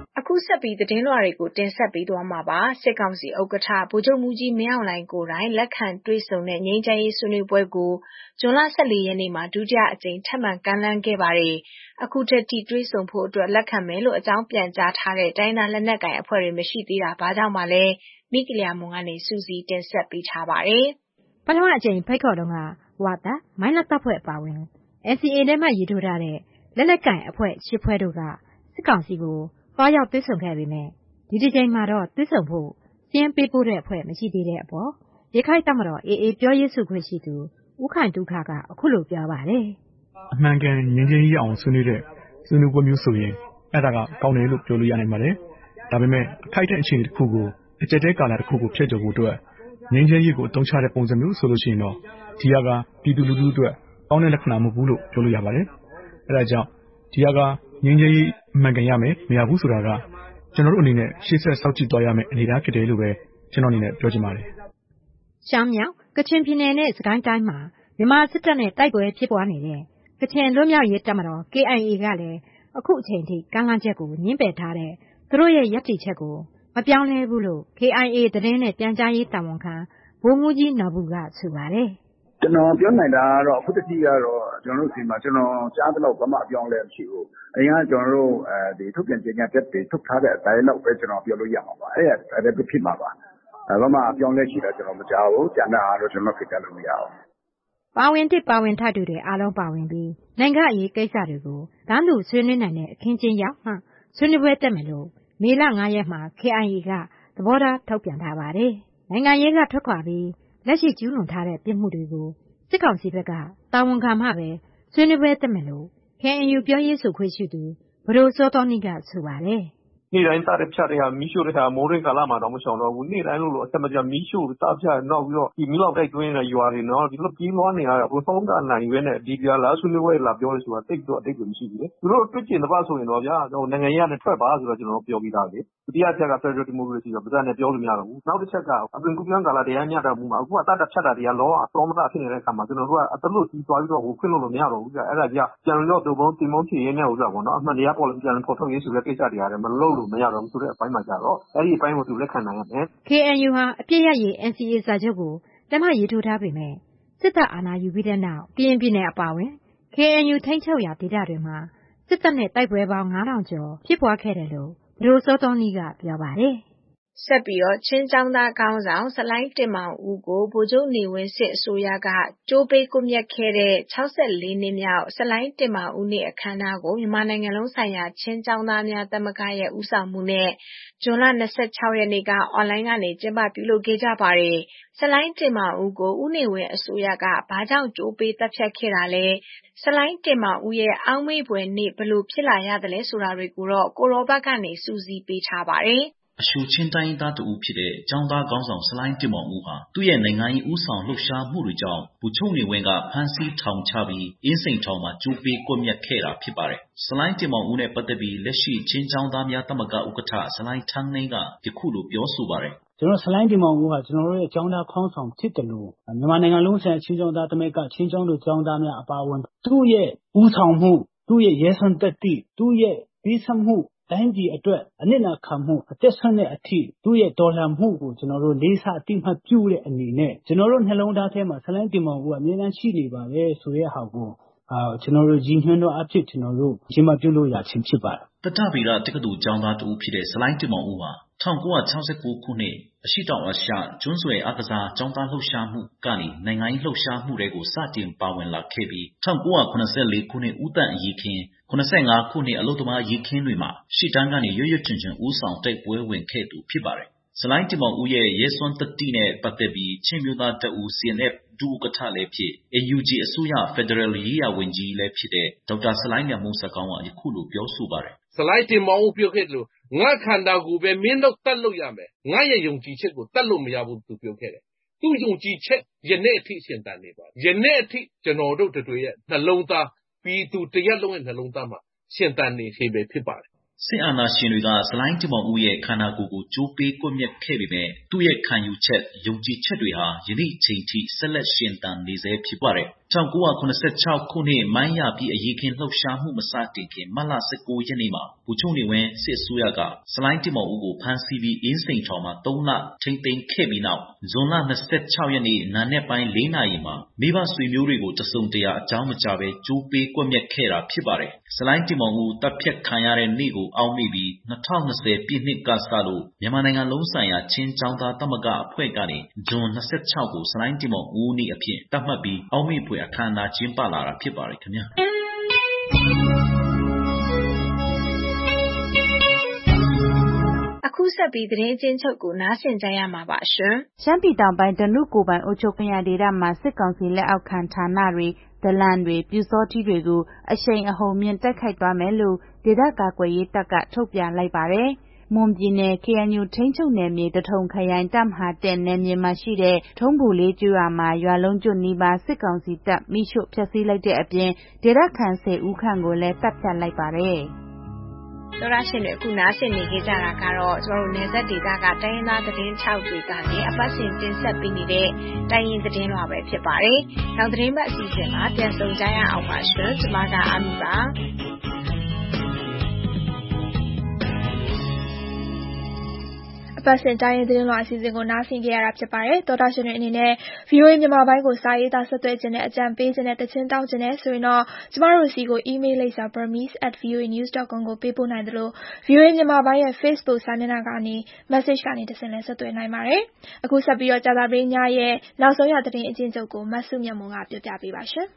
ဆက်ပြီးသတင်းလွှာတွေကိုတင်ဆက်ပေးသွားမှာပါ။စစ်ကောင်စီဥက္ကဋ္ဌဗိုလ်ချုပ်မှူးကြီးမင်းအောင်လှိုင်ကိုယ်တိုင်လက်ခံတွေ့ဆုံတဲ့ငြိမ်းချမ်းရေးဆွေးနွေးပွဲကိုဇွန်လ 14 ရက်နေ့မှာဒုတိယအကြိမ်ထပ်မံကမ်းလှမ်းခဲ့ပါတယ်။အခုထက်ထိတွေ့ဆုံဖို့အတွက်လက်ခံမယ်လို့အကြောင်းပြန်ကြားထားတဲ့တိုင်းဒေသလက်နက်ကိုင်အဖွဲ့တွေမရှိသေးတာဘာကြောင့်မှလဲမိကလျာမွန်ကနေစူးစီးတင်ဆက်ပေးထားပါတယ်။ပထမအကြိမ်ဖိတ်ခေါ်တုန်းကဝါတာမိုင်းလက်တပ်ဖွဲ့ပါဝင် NCA ထဲမှာရေးထိုးထားတဲ့လက်နက်ကိုင်အဖွဲ့ရှစ်ဖွဲ့တို့ကစစ်ကောင်စီကိုသွားရောက်တွေ့ဆုံခဲ့ပေမဲ့ဒီတစ်ကြိမ်မှာတော့တွေ့ဆုံဖို့စည်းပေးပို့တဲ့အဖွဲ့မရှိသေးတဲ့အပေါ်ရခိုင်တပ်မတော် AA ပြောရေးဆိုခွင့်ရှိသူဦးခိုင်တုခကအခုလိုပြောပါတယ်။အမှန်ကန်ငြိမ်းချမ်းရေးအောင်ဆွေးနွေးတဲ့ဆွေးနွေးပွဲမျိုးဆိုရင်အဲ့ဒါကကောင်းတယ်လို့ပြောလို့ရနိုင်ပါတယ်။ဒါပေမဲ့အခိုက်အတန့်အခြေအနေတစ်ခုကိုအကျက်တဲကာလတစ်ခုကိုဖျက်ကျော်ဖို့အတွက်ငြိမ်းချမ်းရေးကိုအသုံးချတဲ့ပုံစံမျိုးဆိုလို့ရှိရင်တော့ဒီဟာကပြည်သူလူထုအတွက်ကောင်းတဲ့လက္ခဏာမဟုတ်ဘူးလို့ပြောလို့ရပါတယ်။အဲ့ဒါကြောင့်ဒီဟာကငြိမ်းချမ်းရေးအမှန်ကန်ရမယ်မရဘူးဆိုတာကကျွန်တော်တို့အနေနဲ့ရှေ့ဆက်စောင့်ကြည့်သွားရမယ်အနေအထားဖြစ်တယ်လို့ပဲကျွန်တော်အနေနဲ့ပြောချင်ပါတယ်။ရှမ်းမြောက်ကချင်ပြည်နယ်နဲ့စကိုင်းတိုင်းမှာမြန်မာစစ်တပ်နဲ့တိုက်ပွဲဖြစ်ပွားနေတဲ့ကချင်လွတ်မြောက်ရေးတပ်မတော် KIA ကလည်းအခုအချိန်ထိကမ်းလှမ်းချက်ကိုညှင်းပယ်ထားတဲ့သူတို့ရဲ့ရည်တည်ချက်ကိုမပြောင်းလဲဘူးလို့ KIA သတင်းနဲ့ပြန်ကြားရေးတာဝန်ခံဗိုလ်မှူးကြီးနော်ဘူကဆိုပါတယ်။ကျွန်တော်ပြောနိုင်တာကတော့အခုတတိကတော့ကျွန်တော်တို့ဒီမှာကျွန်တော်ကြားသလောက်ဘာမှအပြောင်းလဲမရှိဘူး။အရင်ကကျွန်တော်တို့ဒီထုတ်ပြန်ကြေညာချက်တွေထုတ်ထားတဲ့အတိုင်းလောက်ပဲကျွန်တော်ပြောလို့ရမှာပါ။အဲ့ဒါပဲဖြစ်မှာပါ။ဘာမှအပြောင်းလဲရှိတာကျွန်တော်မကြားဘူး။ကျန်တာကတော့ကျွန်တော်ဖြစ်တယ်လို့မရဘူး။ပါဝင်တစ်ပါဝင်ထတူတွေအားလုံးပါဝင်ပြီးနိုင်ငံရေးကိစ္စတွေကိုတန်းတူဆွေးနွေးနိုင်တဲ့အခင်းချင်းရောက်မှဆွေးနွေးပွဲတက်မယ်လို့မေလ 9 ရက်မှာ KIA ကသဘောထားထုတ်ပြန်ထားပါတယ်။နိုင်ငံရေးကထွက်ခွာပြီးလက်ရှိကျူးလွန်ထားတဲ့ပြစ်မှုတွေကိုစစ်ကောင်စီဘက်ကတာဝန်ခံမှပဲဆွေးနွေးပွဲတက်မယ်လို့ KNU ပြောရေးဆိုခွင့်ရှိသူဗဒိုစောတော်နီကဆိုပါတယ်။နေ့တိုင်းစားတဲ့ဖြတ်တဲ့ဟာမီးရှို့တဲ့ဟာမိုးရင်းကာလမှာတော့မရှောင်တော့ဘူးနေ့တိုင်းလို့အဆက်မပြတ်မီးရှို့စားဖြတ်နောက်ပြီးတော့ဒီမီးလောက်တိုက်တွင်းနေတဲ့ရွာတွေနော်ဒီလိုပြီးလွှားနေရတာဘုဆုံးတာနိုင်ရွေးနဲ့ဒီပြာလားဆွေးနွေးပွဲလာပြောလို့ဆိုတာတိတ်တော့အတိတ်ကိုမရှိဘူးလေသူတို့တွေ့ကျင်တဲ့ပါဆိုရင်တော့ဗျာနိုင်ငံရေးကနေထွက်ပါဆိုတော့ကျွန်တော်ပြောပြီးသားလေဒုတိယချက်က Federal Democracy ဆိုတော့ဗဇက်နဲ့ပြောလို့မရတော့ဘူးနောက်တစ်ချက်ကအပြင်ကူပြန်ကာလာတရားမျှတမှုမှာအခုကတတ်ဖြတ်တာတွေကလောအတော်မတာဖြစ်နေတဲ့အခါမှာကျွန်တော်တို့ကအတလို့ကြီးသွားပြီးတော့ခွင့်လို့မရတော့ဘူးကြာအဲ့ဒါကြီးပြန်လို့တော့ဘုံတင်မုံဖြည့်ရင်းနဲ့ဥစ္စာပေါ့နော်အမှန်တရားပေါ်လို့ပြန်ဖော်ထုတ်ရေးဆိုတဲ့ကိစ္စတွေရတယ်မလုပ်လို့မရတော့ဘူးဆိုတဲ့အပိုင်းမှာကြာတော့အဲ့ဒီအပိုင်းကိုသူလက်ခံနိုင်ရမယ် KNU ဟာအပြည့်ရရေး NCA စာချုပ်ကိုလက်မှတ်ရေးထိုးထားပေမဲ့စစ်တပ်အာဏာယူပြီးတဲ့နောက်ကရင်ပြည်နယ်အပါအဝင် KNU ထိန်းချုပ်ရာဒေသတွေမှာစစ်တပ်နဲ့တိုက်ပွဲပေါင်း 9000 ကျော်ဖြစ်ပွားခဲ့တယ်လို့ဗဒိုစောတော်နီးကပြောပါတယ်။ဆက်ပြီးတော့ချင်းကျောင်းသားခေါင်းဆောင်ဆလိုင်းတင်မောင်ဦးကိုဗိုလ်ချုပ်နေဝင်းစစ်အစိုးရကကြိုးပေးကွပ်မျက်ခဲ့တဲ့64နှစ်မြောက်ဆလိုင်းတင်မောင်ဦးနေ့အခမ်းအနားကိုမြန်မာနိုင်ငံလုံးဆိုင်ရာချင်းကျောင်းသားများသမဂ္ဂရဲ့ဦးဆောင်မှုနဲ့ဇွန်လ 26 ရက်နေ့ကအွန်လိုင်းကနေကျင်းပပြုလုပ်ခဲ့ကြပါတယ်။ဆလိုင်းတင်မောင်ဦးကိုဦးနေဝင်းအစိုးရကဘာကြောင့်ကြိုးပေးတပ်ဖြတ်ခဲ့တာလဲဆလိုင်းတင်မောင်ဦးရဲ့အောက်မေ့ဖွယ်နေ့ဘယ်လိုဖြစ်လာရသလဲဆိုတာတွေကိုတော့ကိုရောဘတ်ကနေစူးစီးပေးထားပါတယ်။အရှုချင်းတိုင်းသားတူဖြစ်တဲ့ကျောင်းသားခေါင်းဆောင်ဆလိုင်းတင်မောင်ဦးဟာသူ့ရဲ့နိုင်ငံရေးဦးဆောင်လှုပ်ရှားမှုတွေကြောင့်ဗိုလ်ချုပ်နေဝင်းကဖမ်းဆီးထောင်ချပြီးအင်းစိန်ထောင်မှာကြိုးပေးကွပ်မျက်ခဲ့တာဖြစ်ပါတယ်။ဆလိုင်းတင်မောင်ဦးနဲ့ပတ်သက်ပြီးလက်ရှိချင်းကျောင်းသားများသမဂ္ဂဥက္ကဋ္ဌဆလိုင်းထန်းနှင်းကယခုလိုပြောဆိုပါတယ်။ကျွန်တော်ဆလိုင်းတင်မောင်ဦးဟာကျွန်တော်တို့ရဲ့ကျောင်းသားခေါင်းဆောင်ဖြစ်တယ်လို့မြန်မာနိုင်ငံလုံးဆိုင်ရာချင်းကျောင်းသားသမဂ္ဂချင်းကျောင်းသူကျောင်းသားများအပါအဝင်သူ့ရဲ့ဦးဆောင်မှုသူ့ရဲ့ရဲစွမ်းသတ္တိသူ့ရဲ့ပြီးဆမှုတိုင်းပြည်အတွက်အနစ်နာခံမှုအသက်ဆုံးတဲ့အထိသူ့ရဲ့တော်လှန်မှုကိုကျွန်တော်တို့လေးစားအတိအမှတ်ပြုတဲ့အနေနဲ့ကျွန်တော်တို့နှလုံးသားထဲမှာဆလိုင်းတင်မောင်ဦးကအမြဲတမ်းရှိနေပါလေဆိုတဲ့ဟာကိုကျွန်တော်တို့ရည်ညွှန်းသောအဖြစ်ကျွန်တော်တို့ရှင်းမပြုလို့ရခြင်းဖြစ်ပါတယ်တတဗီရတက္ကသိုလ်ကျောင်းသားတူဖြစ်တဲ့ဆလိုင်းတင်မောင်ဦးဟာ1969ခုနှစ်အရှိတောင်အာရှကျွန်းဆွယ်အားကစားကျောင်းသားလှုပ်ရှားမှုကနေနိုင်ငံရေးလှုပ်ရှားမှုတွေကိုစတင်ပါဝင်လာခဲ့ပြီး1984ခုနှစ်ဦးတန့်အရေးခင်း85ခုနှစ်အလုသမားရေးခင်းတွေမှာရှေ့တန်းကနေရွရွချွန်ချွန်ဦးဆောင်တိုက်ပွဲဝင်ခဲ့သူဖြစ်ပါတယ်။ဆလိုင်းတင်မောင်ဦးရဲ့ရဲစွမ်းသတ္တိနဲ့ပတ်သက်ပြီးချင်းမျိုးသားတပ်ဦး CNF ဒုဥက္ကဋ္ဌလည်းဖြစ် NUG အစိုးရဖက်ဒရယ်ရေးရာဝန်ကြီးလည်းဖြစ်တဲ့ဒေါက်တာဆလိုင်းမြတ်မိုးစကောင်းကယခုလိုပြောဆိုပါတယ်။ဆလိုင်းတင်မောင်ဦးပြောခဲ့တယ်လို့ငါခန္ဓာကိုယ်ပဲမင်းတို့တတ်လို့ရမယ်။ငါရဲ့ယုံကြည်ချက်ကိုတတ်လို့မရဘူးသူပြောခဲ့တယ်။သူ့ယုံကြည်ချက်ယနေ့အထိရှင်တန်နေပါ။ယနေ့အထိကျွန်တော်တို့တို့ရဲ့နှလုံးသားပြည်သူတရက်လုံးရဲ့နှလုံးသားမှာရှင်တန်နေရှိပဲဖြစ်ပါတယ်စစ်အာဏာရှင်တွေကဆလိုင်းတင်မောင်ဦးရဲ့ခန္ဓာကိုယ်ကိုကြိုးပေးကွပ်မျက်ခဲ့ပေမဲ့သူ့ရဲ့ခံယူချက်ယုံကြည်ချက်တွေဟာယနေ့အချိန်ထိဆက်လက်ရှင်သန်နေဆဲဖြစ်ပါတယ်1986ခုနှစ်မိုင်းရပြီးအရေးခင်းလှုပ်ရှားမှုမစတင်ခင်မတ်လ19ရက်နေ့မှာဗိုလ်ချုပ်နေဝင်းစစ်အစိုးရကဆလိုင်းတင်မောင်ဦးကိုဖမ်းဆီးပြီးအင်းစိန်ထောင်မှာ3လထိန်းသိမ်းခဲ့ပြီးနောက်ဇွန်လ26ရက်နေ့နာနက်ပိုင်း4နာရီမှာမိဘဆွေမျိုးတွေကိုတစုံတရာအကြောင်းမကြားဘဲကြိုးပေးကွပ်မျက်ခဲ့တာဖြစ်ပါတယ်ဆလိုင်းတင်မောင်ဦးတပ်ဖြတ်ခံရတဲ့နေ့ကိုအောက်မေ့ပြီး2020ပြည့်နှစ်ကစလို့မြန်မာနိုင်ငံလုံးဆိုင်ရာချင်းចောင်းသားသမဂ္ဂအဖွဲ့ကနေဇွန်26ကိုဆလိုင်းတင်မောင်ဦးနေ့အဖြစ်သတ်မှတ်ပြီးအောက်မေ့ဖွယ်အခမ်းအနားကျင်းပလာတာဖြစ်ပါတယ်ခင်ဗျာအခုဆက်ပြီးသတင်းအကျဉ်းချုပ်ကိုနားဆင်ကြရမှာပါရှင်ရှမ်းပြည်တောင်ပိုင်းဓနုကိုယ်ပိုင်အုပ်ချုပ်ခွင့်ရဒေသမှာစစ်ကောင်စီလက်အောက်ခံဌာနတွေဒလန်တွေပြူစောထီးတွေကိုအရှိန်အဟုန်မြင့်တိုက်ခိုက်သွားမယ်လို့ဒေသကာကွယ်ရေးတပ်ကထုတ်ပြန်လိုက်ပါတယ်မွန်ပြည်နယ် KNU ထိန်းချုပ်နယ်မြေတထုံခရိုင်တပ်မဟာ1နယ်မြေမှာရှိတဲ့ထုံးဘူလေးကျွာမှာရွာလုံးကျွတ်နီးပါးစစ်ကောင်စီတပ်မိရှို့ဖျက်ဆီးလိုက်တဲ့အပြင်ဒေသခံ10ဦးခန့်ကိုလည်းတပ်ဖြတ်လိုက်ပါတယ်သောရရှင်တွေအခုနားဆင်နေကြတာကတော့ကျွန်တော်တို့နေဆက်ဒေတာကတိုင်းရင်းသားသတင်း6တွေကနေအပတ်စဉ်တင်ဆက်ပေးနေတဲ့တိုင်းရင်းသတင်းလွှာပဲဖြစ်ပါတယ်။နောက်သတင်းပတ်အစီအစဉ်မှာပြန်ဆုံကြရအောင်ပါရှင်။ကျွန်မကအာမီပါ။အပတ်စဉ်တိုင်းရင်းသတင်းလွှာအစီအစဉ်ကိုနားဆင်ကြရတာဖြစ်ပါတယ်။သောတာရှင်တွေအနေနဲ့ VOA မြန်မာပိုင်းကိုစာရေးသားဆက်သွယ်ခြင်းနဲ့အကြံပေးခြင်းနဲ့တခြင်းတောင်းခြင်းနဲ့ဆိုရင်တော့ကျမတို့စီကို email လိပ်စာ burmese@voanews.com ကိုပေးပို့နိုင်သလို VOA မြန်မာပိုင်းရဲ့ Facebook စာမျက်နှာကနေ message ကနေတဆင့်လည်းဆက်သွယ်နိုင်ပါတယ်။အခုဆက်ပြီးတော့ကြာသပတေးညရဲ့နောက်ဆုံးရသတင်းအကျဉ်းချုပ်ကိုမဆုမြတ်မွန်ကပြောပြပေးပါရှင်။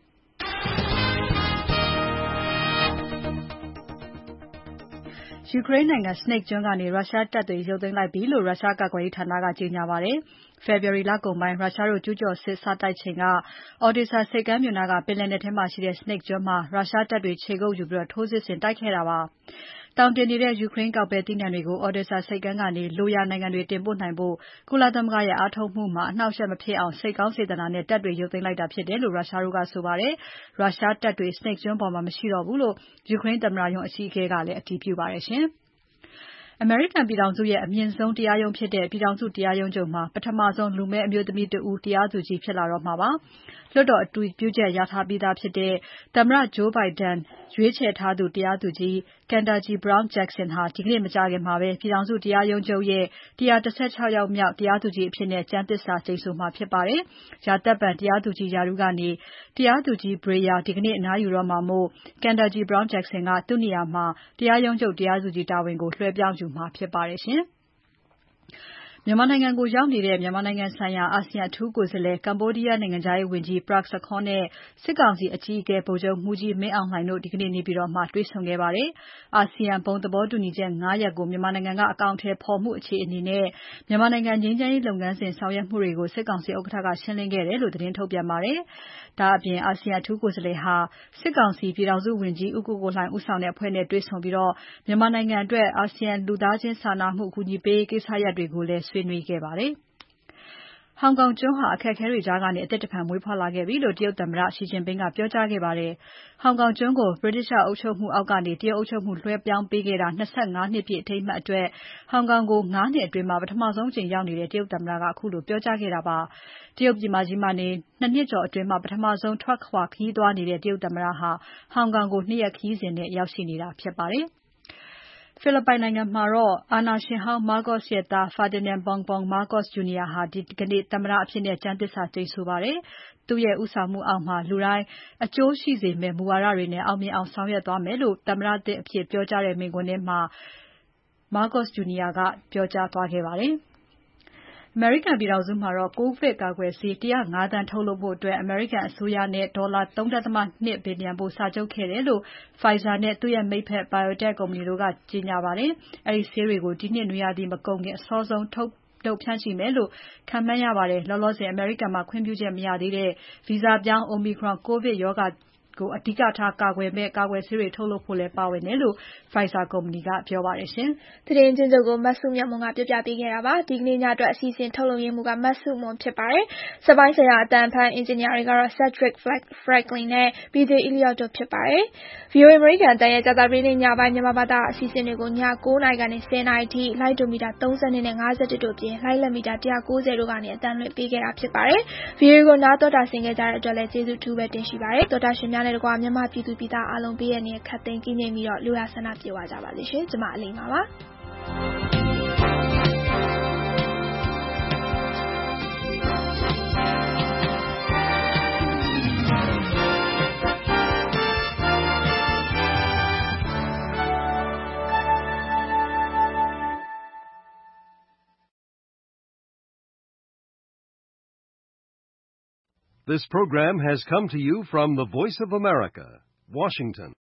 ယူကရိန်းနိုင်ငံ Snake ကျွန်းကနေရုရှားတပ်တွေရုပ်သိမ်းလိုက်ပြီလို့ရုရှားကာကွယ်ရေးဌာနကကြေညာပါတယ်။ ဖေဖော်ဝါရီလကုန်ပိုင်းရုရှားတို့ကျူးကျော်စစ်စတိုက်ချိန်က Odesa ဆိပ်ကမ်းမြို့နားကပင်လယ်နက်ထဲမှာရှိတဲ့ Snake ကျွန်းမှာရုရှားတပ်တွေခြေကုပ်ယူပြီးထိုးစစ်ဆင်တိုက်ခဲ့တာပါ။တောင်တင်နေတဲ့ယူကရိန်းကောက်ပဲသီးနှံတွေကို Odesa ဆိပ်ကမ်းကနေလိုရာနိုင်ငံတွေတင်ပို့နိုင်ဖို့ကုလသမဂ္ဂရဲ့အားထုတ်မှုမှာအနှောင့်အယှက်မဖြစ်အောင်စိတ်ကောင်းစေတနာနဲ့တပ်တွေရုပ်သိမ်းလိုက်တာဖြစ်တယ်လို့ရုရှားတို့ကဆိုပါတယ်။ရုရှားတပ်တွေ Snake ကျွန်းပေါ်မှာမရှိတော့ဘူးလို့ယူကရိန်းသမ္မတရုံးအကြီးအကဲကလည်းအတည်ပြုပါတယ်ရှင်။အမေရိကန်ပြည်ထောင်စုရဲ့အမြင့်ဆုံးတရားရုံးဖြစ်တဲ့ပြည်ထောင်စုတရားရုံးချုပ်မှာပထမဆုံးလူမည်းအမျိုးသမီးတဦးတရားသူကြီးဖြစ်လာတော့မှာပါ။လွှတ်တော်အတည်ပြုချက်ရထားပြီးသားဖြစ်တဲ့သမ္မတ Joe Biden ရွေးချယ်ထားသူတရားသူကြီး Ketanji Brown Jackson ဟာဒီနေ့မကြာခင်မှာပဲပြည်ထောင်စုတရားရုံးချုပ်ရဲ့116ယောက်မြောက်တရားသူကြီးအဖြစ်ကျမ်းသစ္စာကျိန်ဆိုမှာဖြစ်ပါတယ်။ရာသက်ပန်တရားသူကြီးရာထူးကနေတရားသူကြီး Breyer ဒီကနေ့အနားယူတော့မှာမို့ Ketanji Brown Jackson ကသူ့နေရာမှာတရားရုံးချုပ်တရားသူကြီးတာဝန်ကိုလွှဲပြောင်းယူမှာဖြစ်ပါတယ်ရှင်။မြန်မာနိုင်ငံကိုရောက်နေတဲ့မြန်မာနိုင်ငံဆိုင်ရာအာဆီယံအထူးကိုယ်စားလှယ်ကမ္ဘောဒီးယားနိုင်ငံခြားရေးဝန်ကြီး Prak Sokhonn နဲ့စစ်ကောင်စီအကြီးအကဲဗိုလ်ချုပ်မှူးကြီးမင်းအောင်လှိုင်တို့ဒီကနေ့နေပြည်တော်မှာတွေ့ဆုံခဲ့ပါတယ်။အာဆီယံဘုံသဘောတူညီချက်5ရပ်ကိုမြန်မာနိုင်ငံကအကောင့်ထဲပေါ်မှုအခြေအနေနဲ့မြန်မာနိုင်ငံငြိမ်းချမ်းရေးလုပ်ငန်းစဉ်ဆောင်ရွက်မှုတွေကိုစစ်ကောင်စီဥက္ကဋ္ဌကရှင်းလင်းခဲ့တယ်လို့သတင်းထုတ်ပြန်ပါတယ်။ဒါအပြင်အာဆီယံအထူးကိုယ်စားလှယ်ဟာစစ်ကောင်စီပြည်ထောင်စုဝန်ကြီးဦးကိုကိုလှိုင်ဦးဆောင်တဲ့အဖွဲ့နဲ့တွေ့ဆုံပြီးမြန်မာနိုင်ငံအတွက်အာဆီယံလူသားချင်းစာနာမှုအကူအညီပေးရေးကိစ္စရပ်တွေကိုလည်းဆွေးနွေးခဲ့ပါတယ်။ဟောင်ကောင်ကျွန်းဟာအခက်အခဲတွေကြားကနေအသက်တဖန်မွေးဖွားလာခဲ့ပြီလို့တရုတ်သမ္မတရှီကျင်ပင်းကပြောကြားခဲ့ပါတယ်။ဟောင်ကောင်ကျွန်းကိုဗြိတိသျှအုပ်ချုပ်မှုအောက်ကနေတရုတ်အုပ်ချုပ်မှုလွှဲပြောင်းပေးခဲ့တာ25နှစ်ပြည့်အထိမ်းအမှတ်အတွက်ဟောင်ကောင်ကို9နှစ်အတွင်းပထမဆုံးအကြိမ်ရောက်နေတဲ့တရုတ်သမ္မတကအခုလိုပြောကြားခဲ့တာပါ။တရုတ်ပြည်မကြီးမှာနေ2နှစ်ကျော်အတွင်းပထမဆုံးထွက်ခွာခရီးသွားနေတဲ့တရုတ်သမ္မတဟာဟောင်ကောင်ကို2ရက်ခရီးစဉ်နဲ့ရောက်ရှိနေတာဖြစ်ပါတယ်။ဖိလစ်ပိုင်နိုင်ငံမှာအာဏာရှင်ဟောင်းမားကို့စ်ရဲ့သား Ferdinand Bongbong Marcos Jr. ဟာဒီကနေ့သမ္မတအဖြစ်ကျမ်းသစ္စာကျိန်ဆိုပါတယ်။သူ့ရဲ့ဦးဆောင်မှုအောက်မှာလူတိုင်းအကျိုးရှိစေမယ့်မူဝါဒတွေနဲ့အောင်မြင်အောင်ဆောင်ရွက်သွားမယ်လို့သမ္မတသစ်အဖြစ်ပြောကြားတဲ့မိန့်ခွန်းထဲမှာ Marcos Jr. ကပြောကြားသွားခဲ့ပါတယ်။အမေရိကန်ပြည်ထောင်စုမှာကိုဗစ်ကာကွယ်ဆေး105သန်းထုတ်လုပ်ဖို့အမေရိကန်အစိုးရနဲ့ဒေါ်လာ 3.2 ဘီလီယံဖိုးစာချုပ်ခဲ့တယ်လို့ Pfizer နဲ့သူ့ရဲ့မိတ်ဖက် BioNTech ကုမ္ပဏီတို့ကကြေညာပါတယ်။အဲဒီဆေးတွေကိုဒီနှစ်နွေရာသီမကုန်ခင်အစောဆုံးထုတ်လုပ်ဖြန့်ချိမယ်လို့ခန့်မှန်းရပါတယ်။လောလောဆယ်အမေရိကန်မှာခွင့်ပြုချက်မရသေးတဲ့ဗီဇပြောင်း Omicron ကိုဗစ်ရောဂါကိုအဓိကထားကာကွယ်မဲ့ကာကွယ်ဆေးတွေထုတ်လုပ်ဖို့လည်းပါဝင်တယ်လို့ Pfizer ကုမ္ပဏီကပြောပါတယ်ရှင်။သတင်းချင်းချုပ်ကိုမဆုမြတ်မွန်ကပြပြပေးခဲ့တာပါ။ဒီကနေ့ညအတွက်အစီအစဉ်ထုတ်လုပ်ရင်းမူကမဆုမွန်ဖြစ်ပါတယ်။စပိုင်းဆိုင်ရာအတန်ဖန်အင်ဂျင်နီယာတွေကတော့ Cedric Franklin နဲ့ BJ Elliott တို့ဖြစ်ပါတယ်။ VOA American တန်ရဲ့ကြာသပတေးနေ့ညပိုင်းမြန်မာဘာသာအစီအစဉ်တွေကိုည9:00 နာရီကနေ10:00 နာရီထိလိုင်းဒိုမီတာ32နဲ့51တို့ပြင်လိုင်းလက်မီတာ190တို့ကနေအတန်လွှင့်ပေးခဲ့တာဖြစ်ပါတယ်။ VOA ကိုနားတော်တာဆင်ခဲ့ကြတဲ့အတွက်လည်းကျေးဇူးအထူးပဲတင်ရှိပါတယ်။တော်တာရှင်များနဲ့တကွာမြန်မာပြည်သူပြည်သားအားလုံးဘေးရန်နဲ့ခတ်သိမ်းကင်းငြိမ်ပြီးတော့လူရဆန္ဒပြေဝကြပါစေရှင်။ကျွန်မအလိမ္မာပါ။ This program has come to you from the Voice of America, Washington.